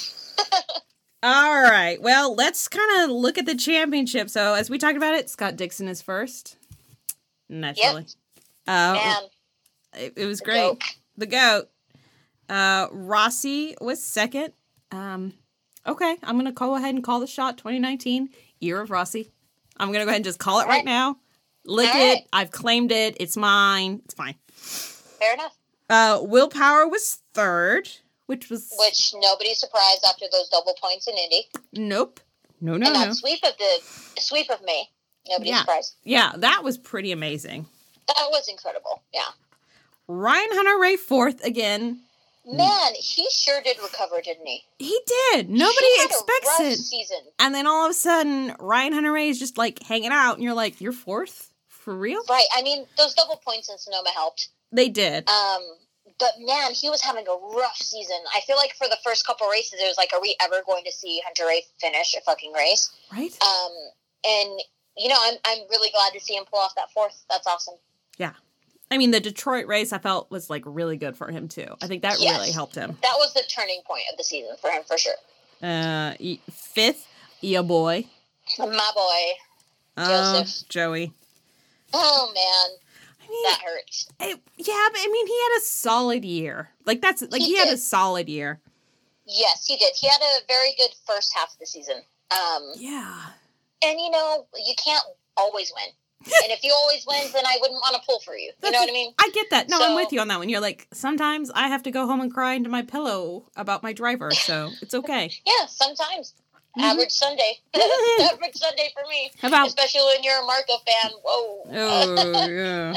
All right. Well, let's kind of look at the championship. So, as we talked about it, Scott Dixon is first. Naturally. Uh, Man, it, it was the great. goat. The goat. Uh, Rossi was second. Um, okay, I'm going to go ahead and call the shot. twenty nineteen, year of Rossi. I'm going to go ahead and just call it All right right. now. Lick All it. right. I've claimed it. It's mine. It's fine. Fair enough. Uh, Willpower was third, which was... Which nobody's surprised after those double points in Indy. Nope. No, no, and no. that sweep of the sweep of May. Nobody's Yeah. surprised. Yeah, that was pretty amazing. That was incredible. Yeah. Ryan Hunter-Ray fourth again. Man, he sure did recover, didn't he? He did. Nobody He had expects a rough it. season. And then all of a sudden, Ryan Hunter-Ray is just like hanging out, and you're like, you're fourth? For real? Right. I mean, those double points in Sonoma helped. They did. Um, but man, he was having a rough season. I feel like for the first couple races, it was like, are we ever going to see Hunter Ray finish a fucking race? Right? Um, and you know, I'm I'm really glad to see him pull off that fourth. That's awesome. Yeah. I mean, the Detroit race I felt was like really good for him too. I think that Yes. really helped him. That was the turning point of the season for him, for sure. Uh, e- fifth, yeah boy. My boy. Oh, Joseph. Joey. Oh man, I mean, that hurts. it, yeah, but I mean, he had a solid year. Like that's like he, He had a did. solid year. Yes, he did. He had a very good first half of the season. Um, Yeah. and you know, you can't always win. And if you always win, then I wouldn't want to pull for you. You know what I mean? I get that. No, I'm So- with you on that one. You're like, sometimes I have to go home and cry into my pillow about my driver, so it's okay. Yeah, sometimes. Mhm. Average Sunday. Average Sunday for me. How about? Especially when you're a Marco fan. Whoa. Oh, yeah.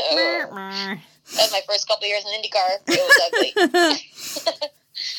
That was my first couple years in IndyCar. It was ugly.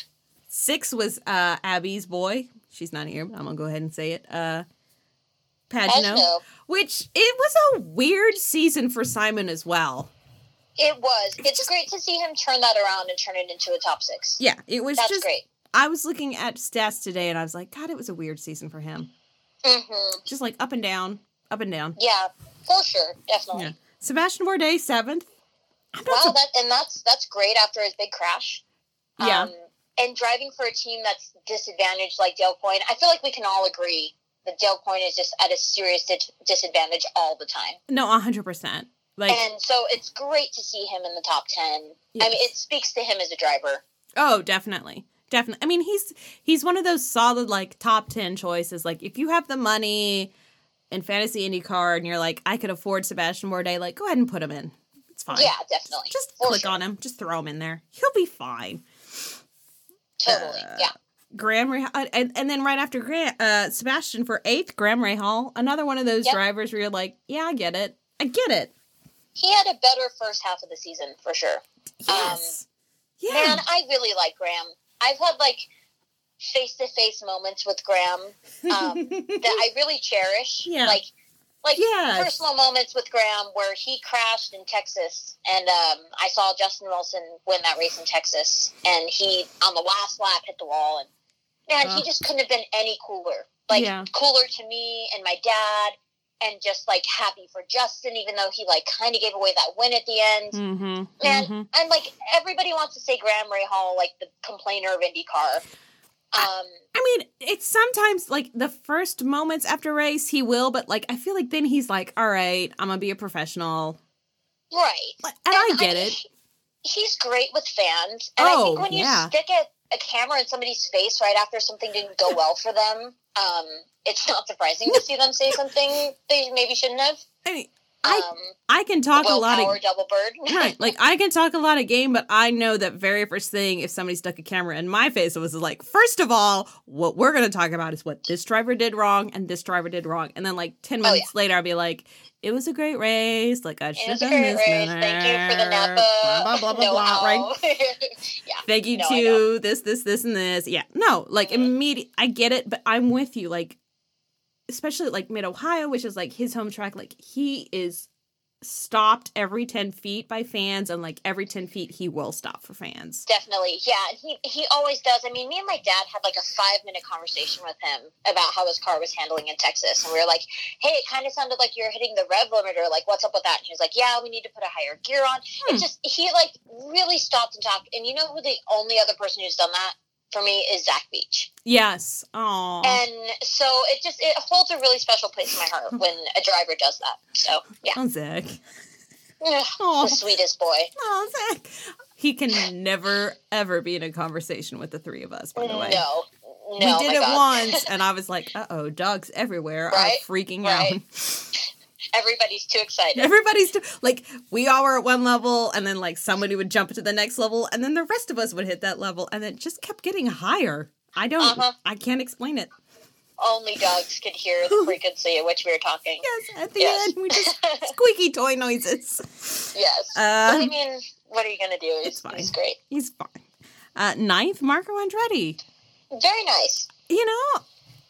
Six was uh, Abby's boy. She's not here, but I'm gonna go ahead and say it. Uh, Pagano, Pagano. which it was a weird season for Simon as well. It was. It's It's just- great to see him turn that around and turn it into a top six. Yeah, it was That's just. great. I was looking at stats today, and I was like, God, it was a weird season for him. Mm-hmm. Just like up and down, up and down. Yeah, for sure. Definitely. Yeah. Sebastian Bourdais seventh. I'm not Wow, sur- that and that's that's great after his big crash. Yeah. Um, and driving for a team that's disadvantaged like Dale Coyne, I feel like we can all agree that Dale Coyne is just at a serious dis- disadvantage all the time. No, one hundred percent. Like, And so it's great to see him in the top ten. I mean, Yes. it speaks to him as a driver. oh, definitely. Definitely. I mean, he's he's one of those solid, like, top ten choices. Like, if you have the money in Fantasy IndyCar and you're like, I could afford Sebastian Bourdais, like, go ahead and put him in. It's fine. Yeah, definitely. Just For click sure. on him. Just throw him in there. He'll be fine. Totally. Uh, yeah. Graham Rahal, uh, and, and then right after Graham, uh, Sebastian for eighth, Graham Rahal, another one of those Yep. drivers where you're like, yeah, I get it. I get it. He had a better first half of the season, for sure. Yes. yeah. Man, I really like Graham. I've had, like, face-to-face moments with Graham um, that I really cherish. Yeah. Like, like Yes. personal moments with Graham where he crashed in Texas, and um, I saw Justin Wilson win that race in Texas, and he, on the last lap, hit the wall, and man, he Uh. just couldn't have been any cooler. Like, Yeah. cooler to me and my dad, and just, like, happy for Justin, even though he, like, kind of gave away that win at the end. Mm-hmm. Man, mm-hmm. and like everybody wants to say Graham Rahal, like the complainer of IndyCar. Um, I mean, it's sometimes like the first moments after race he will, but like I feel like then he's like, all right, I'm gonna be a professional. right. Like, and I get mean, it. he- he's great with fans. And I Oh, think when yeah. you stick a, a camera in somebody's face right after something didn't go well for them, um, it's not surprising to see them say something they maybe shouldn't have. I mean, I Um, I can talk a lot of Willpower, double bird. right, like I can talk a lot of game, but I know that very first thing if somebody stuck a camera in my face, it was like, first of all, what we're gonna talk about is what this driver did wrong and this driver did wrong, and then like ten Oh, minutes later, I'll be like, it was a great race, like I should It have was a done great this. race. Nah, Thank you for the Napa blah blah blah blah, blah right? yeah. Thank you No, I know. to this, this, this, and this. Yeah, no, like Mhm. immediate. I get it, but I'm with you. Like, especially like Mid Ohio, which is like his home track. Like he is stopped every ten feet by fans, and like every ten feet he will stop for fans. Definitely, yeah. And he he always does. I mean, me and my dad had like a five minute conversation with him about how his car was handling in Texas, and we were like, "Hey, it kind of sounded like you're hitting the rev limiter. Like, what's up with that?" And he was like, "Yeah, we need to put a higher gear on." Hmm. It's just he like really stopped and talked. And you know who the only other person who's done that for me is Zach Beach. Yes. Oh. And so it just it holds a really special place in my heart when a driver does that. So yeah, Oh, Zach. Ugh, Oh. the sweetest boy. Oh, Zach. He can never ever be in a conversation with the three of us. By the way. No, We no, did my it God. once, and I was like, "Uh oh, dogs everywhere Right, are freaking right. out." Everybody's too excited. Everybody's t- like, we all were at one level, and then like somebody would jump to the next level, and then the rest of us would hit that level, and it just kept getting higher. I don't, Uh-huh. I can't explain it. Only dogs could hear the frequency at which we were talking. Yes, at the Yes. end, we just squeaky toy noises. Yes. Uh, but I mean, what are you going to do? It's It's, fine. it's great. He's fine. Uh, ninth, Marco Andretti. Very nice. You know,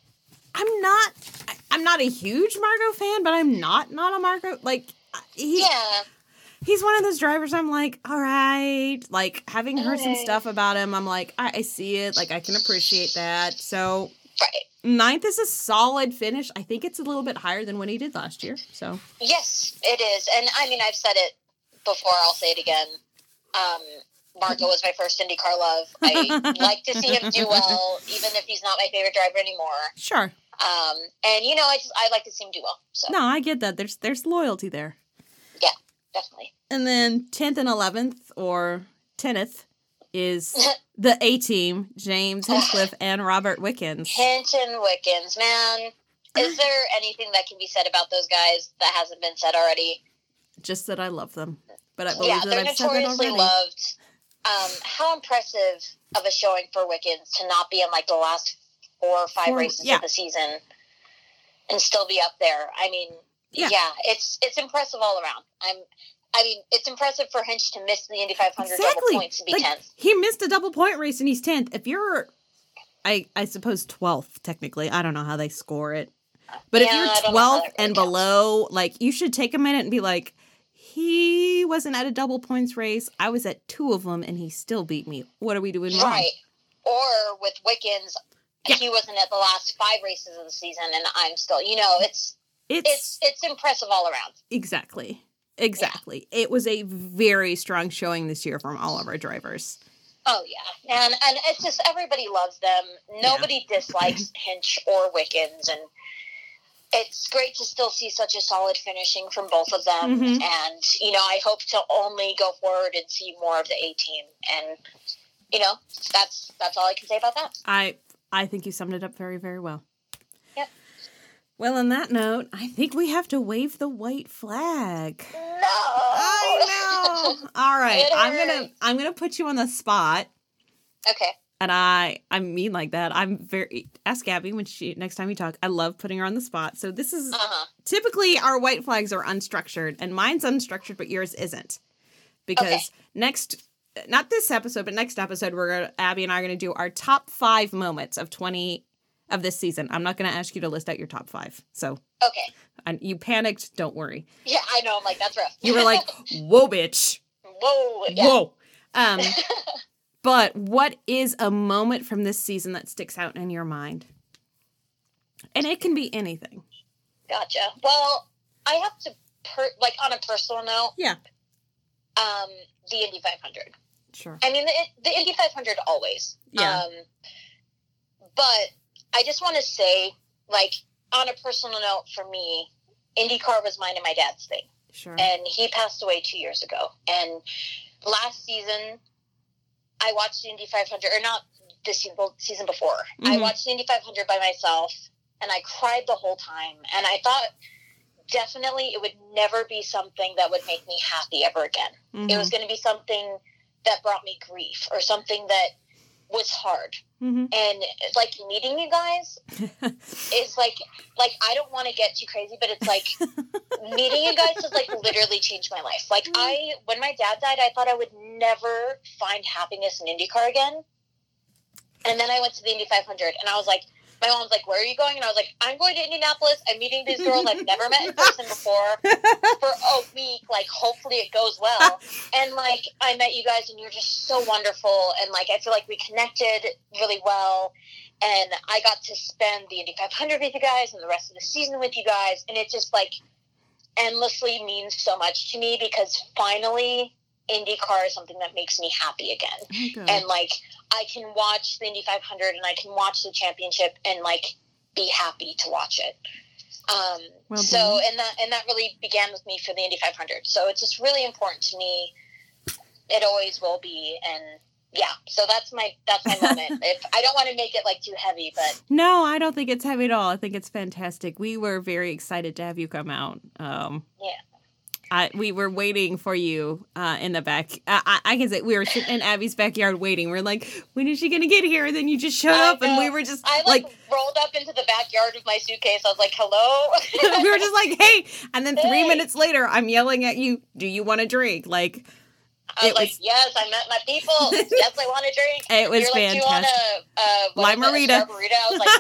I'm not, I- I'm not a huge Marco fan, but I'm not not a Marco. Like, he, Yeah. he's one of those drivers I'm like, all right. Like, having heard some Okay. stuff about him, I'm like, I, I see it. Like, I can appreciate that. So, Right. ninth is a solid finish. I think it's a little bit higher than what he did last year. So, Yes, it is. And I mean, I've said it before. I'll say it again. Um, Marco was my first IndyCar love. I like to see him do well, even if he's not my favorite driver anymore. sure. Um, and you know, I just I like to see him do well. So No, I get that. There's there's loyalty there. yeah, definitely. And then tenth and eleventh, or tenth, is the A team, James Hinchcliffe and Robert Wickens. Hinton Wickens, man. Is there anything that can be said about those guys that hasn't been said already? Just that I love them. But I believe Yeah, that they're I've said that notoriously already. loved. Um, how impressive of a showing for Wickens to not be in like the last four or five Four- races yeah. of the season and still be up there. I mean, Yeah. yeah, it's it's impressive all around. I'm. I mean, it's impressive for Hinch to miss the Indy five hundred double Exactly. points and be Like, tenth. he missed a double point race and he's tenth. If you're, I I suppose twelfth technically. I don't know how they score it. But Yeah, I if don't you're know how twelfth that really and counts. below, like, you should take a minute and be like, he wasn't at a double points race. I was at two of them and he still beat me. What are we doing wrong? Right. Or with Wickens, Yeah. he wasn't at the last five races of the season, and I'm still. You know, it's It's, it's it's impressive all around. exactly. Exactly. It was a very strong showing this year from all of our drivers. Oh yeah, and and it's just everybody loves them. Nobody dislikes Hinch or Wickens, and it's great to still see such a solid finishing from both of them. Mhm. And you know, I hope to only go forward and see more of the A team. And you know, that's that's all I can say about that. I I think you summed it up very, very well. Yep. Well, on that note, I think we have to wave the white flag. No, I know. All right, It I'm gonna hurts. I'm gonna put you on the spot, Okay. and I I mean like that. I'm very ask Gabby when she next time we talk. I love putting her on the spot. So this is Uh huh. typically our white flags are unstructured, and mine's unstructured, but yours isn't, because Okay. next. Not this episode, but next episode, we're gonna, Abby and I are going to do our top five moments of twenty of this season. I'm not going to ask you to list out your top five. So, Okay. and you panicked. Don't worry. Yeah, I know. I'm like, that's rough. You were like, "Whoa, bitch! whoa, yeah. Whoa!" Um, but what is a moment from this season that sticks out in your mind? And it can be anything. Gotcha. Well, I have to, per- like, on a personal note, Yeah. um, the Indy five hundred. Sure. I mean, the, the Indy five hundred always. Yeah. Um, but I just want to say, like, on a personal note, for me, IndyCar was mine and my dad's thing. Sure. And he passed away two years ago. And last season, I watched the Indy five hundred, or not this season, well, season before. I Mhm. watched the Indy five hundred by myself, and I cried the whole time. And I thought definitely it would never be something that would make me happy ever again. Mm-hmm. It was going to be something that brought me grief or something that was hard. Mm-hmm. And like meeting you guys is like, like, I don't want to get too crazy, but it's like meeting you guys has like literally changed my life. Like I, when my dad died, I thought I would never find happiness in IndyCar again. And then I went to the Indy five hundred and I was like, my mom was like, where are you going? And I was like, I'm going to Indianapolis. I'm meeting these girls I've never met in person before for a week. Like, hopefully it goes well. And, like, I met you guys, and you're just so wonderful. And, like, I feel like we connected really well. And I got to spend the Indy five hundred with you guys and the rest of the season with you guys. And it just, like, endlessly means so much to me because finally IndyCar is something that makes me happy again. Oh, and, like, I can watch the Indy five hundred and I can watch the championship and, like, be happy to watch it. Um, well so, and that, and that really began with me for the Indy five hundred. So it's just really important to me. It always will be. And yeah, so that's my, that's my moment. If I don't want to make it like too heavy, but no, I don't think it's heavy at all. I think it's fantastic. We were very excited to have you come out. Um, yeah. I, we were waiting for you uh, in the back. I, I, I can say we were sitting in Abby's backyard waiting. We're like, when is she going to get here? And then you just showed I up know. and we were just I like, like rolled up into the backyard with my suitcase. I was like, hello? We were just like, hey. And then three hey. minutes later, I'm yelling at you, do you want a drink? Like, I was, was like, yes, I met my people. Yes, I want a drink. It was You're fantastic. Like, do you want a uh, margarita? margarita? I was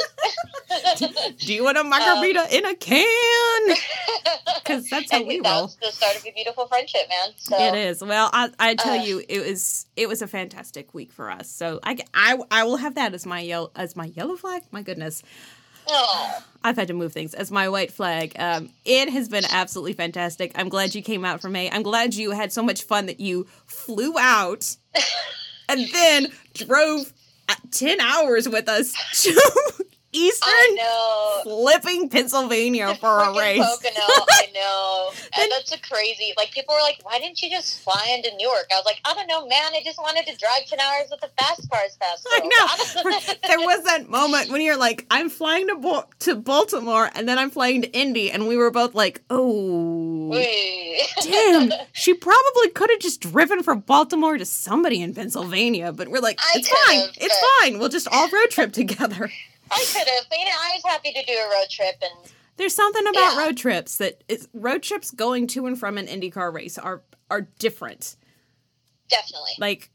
like, yes. do, do you want a margarita um, in a can? Because that's how and we that roll. Was the start of a beautiful friendship, man. So, it is. Well, I, I tell uh, you, it was it was a fantastic week for us. So I, I, I will have that as my yellow as my yellow flag. My goodness. Oh. I've had to move things as my white flag. Um, it has been absolutely fantastic. I'm glad you came out for May. I'm glad you had so much fun that you flew out and then drove ten hours with us to Eastern flipping Pennsylvania for a race. Pocono, I know. And that's a crazy, like, people were like, why didn't you just fly into Newark? I was like, I don't know, man. I just wanted to drive ten hours with the fast cars fast. I know. There was that moment when you're like, I'm flying to Bo- to Baltimore, and then I'm flying to Indy, and we were both like, oh, damn. She probably could have just driven from Baltimore to somebody in Pennsylvania, but we're like, it's fine. It's fine. We'll just all road trip together. I could have. But, you know, I was happy to do a road trip. And there's something about yeah. road trips that is, road trips going to and from an IndyCar race are are different. Definitely. Like,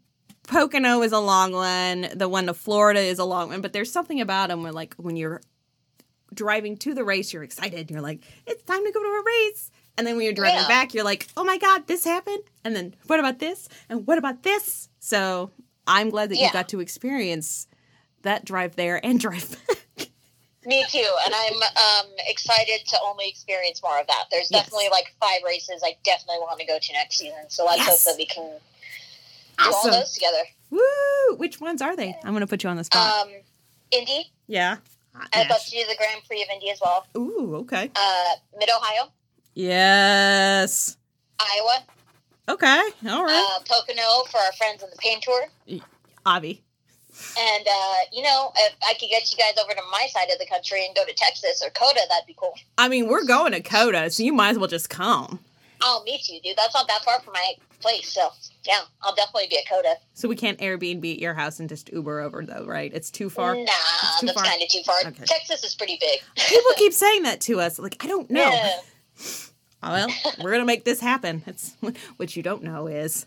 Pocono is a long one. The one to Florida is a long one. But there's something about them where, like, when you're driving to the race, you're excited. You're like, it's time to go to a race. And then when you're driving yeah. back, you're like, oh, my God, this happened. And then what about this? And what about this? So I'm glad that yeah. you got to experience that drive there and drive back. Me too, and I'm um, excited to only experience more of that. There's yes. definitely like five races I definitely want to go to next season, so let's yes. hope that we can do awesome. all those together. Woo! Which ones are they? I'm going to put you on the spot. Um, Indy. Yeah. I'd love to do the Grand Prix of Indy as well. Ooh, okay. Uh, Mid-Ohio. Yes. Iowa. Okay, all right. Uh, Pocono for our friends on the Pain Tour. Avi. And, uh, you know, if I could get you guys over to my side of the country and go to Texas or COTA, that'd be cool. I mean, we're going to COTA, so you might as well just come. I'll meet you, dude. That's not that far from my place, so, yeah, I'll definitely be at COTA. So we can't Airbnb at your house and just Uber over, though, right? It's too far? Nah, too that's kind of too far. Okay. Texas is pretty big. People keep saying that to us. Like, I don't know. Yeah. Well, we're going to make this happen. It's what you don't know is...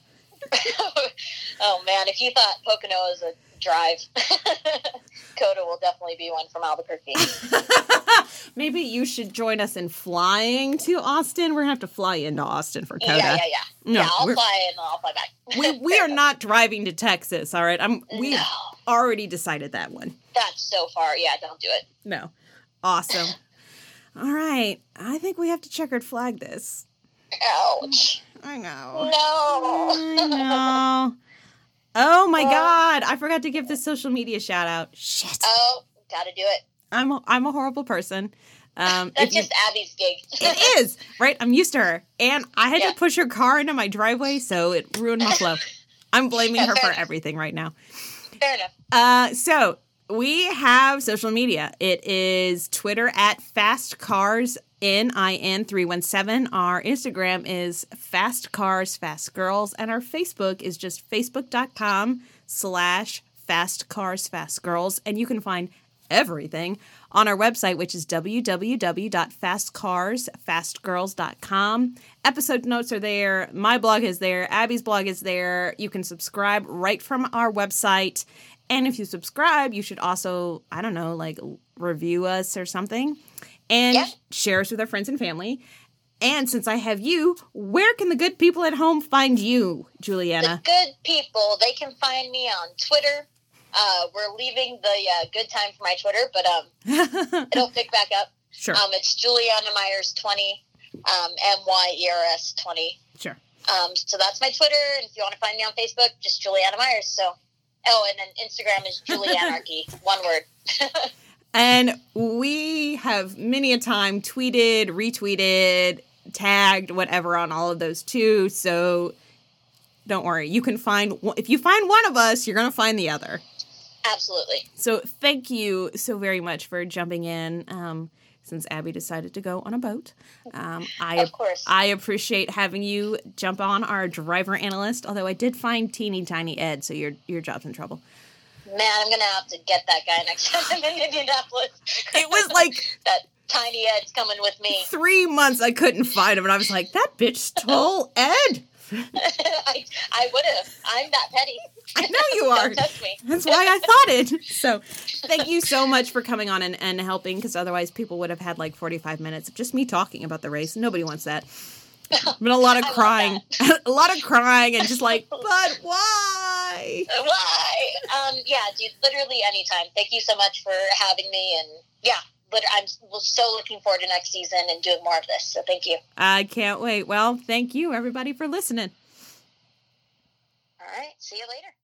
Oh, man, if you thought Pocono was a drive, COTA will definitely be one from Albuquerque. Maybe you should join us in flying to Austin. We're going to have to fly into Austin for COTA. Yeah, yeah, yeah. No, yeah, I'll fly and I'll fly back. we we are not driving to Texas, all right? I'm, we've no. already decided that one. That's so far. Yeah, don't do it. No. Awesome. All right. I think we have to checkered flag this. Ouch. I know. No. I know. Oh, my God. I forgot to give the social media shout out. Shit. Oh, gotta do it. I'm a, I'm a horrible person. Um, That's you, just Abby's gig. It is, right? I'm used to her. And I had yeah. to push her car into my driveway, so it ruined my flow. I'm blaming yeah, her for enough. everything right now. Fair enough. Uh, so we have social media. It is Twitter at Fast Cars N I N three one seven. Our Instagram is Fast Cars, Fast Girls. And our Facebook is just facebook.com slash Fast Cars, Fast Girls. And you can find everything on our website, which is w w w dot fast cars fast girls dot com. Episode notes are there. My blog is there. Abby's blog is there. You can subscribe right from our website. And if you subscribe, you should also, I don't know, like review us or something. And yeah. share us with our friends and family. And since I have you, where can the good people at home find you, Juliana? The good people, they can find me on Twitter. Uh, we're leaving the uh, good time for my Twitter, but um, it'll pick back up. Sure. Um, it's Juliana Myers twenty, um, M Y E R S twenty. Sure. Um, so that's my Twitter, and if you want to find me on Facebook, just Juliana Myers. So, oh, and then Instagram is Julianarchy, one word. And we have many a time tweeted, retweeted, tagged, whatever on all of those too. So don't worry. You can find, if you find one of us, you're going to find the other. Absolutely. So thank you so very much for jumping in. Um, since Abby decided to go on a boat, um, I of course. I appreciate having you jump on our driver analyst. Although I did find teeny tiny Ed, so your your job's in trouble. Man, I'm gonna have to get that guy next time I'm in Indianapolis. It was like that tiny Ed's coming with me. Three months I couldn't find him, and I was like, that bitch stole Ed. I, I would have. I'm that petty. I know you are. Don't touch me. That's why I thought it. So thank you so much for coming on and, and helping, because otherwise people would have had like forty-five minutes of just me talking about the race. Nobody wants that. But a lot of crying. A lot of crying and just like, but why? Why? Um, yeah, dude, literally anytime. Thank you so much for having me. And yeah, but I'm so looking forward to next season and doing more of this. So thank you. I can't wait. Well, thank you, everybody, for listening. All right. See you later.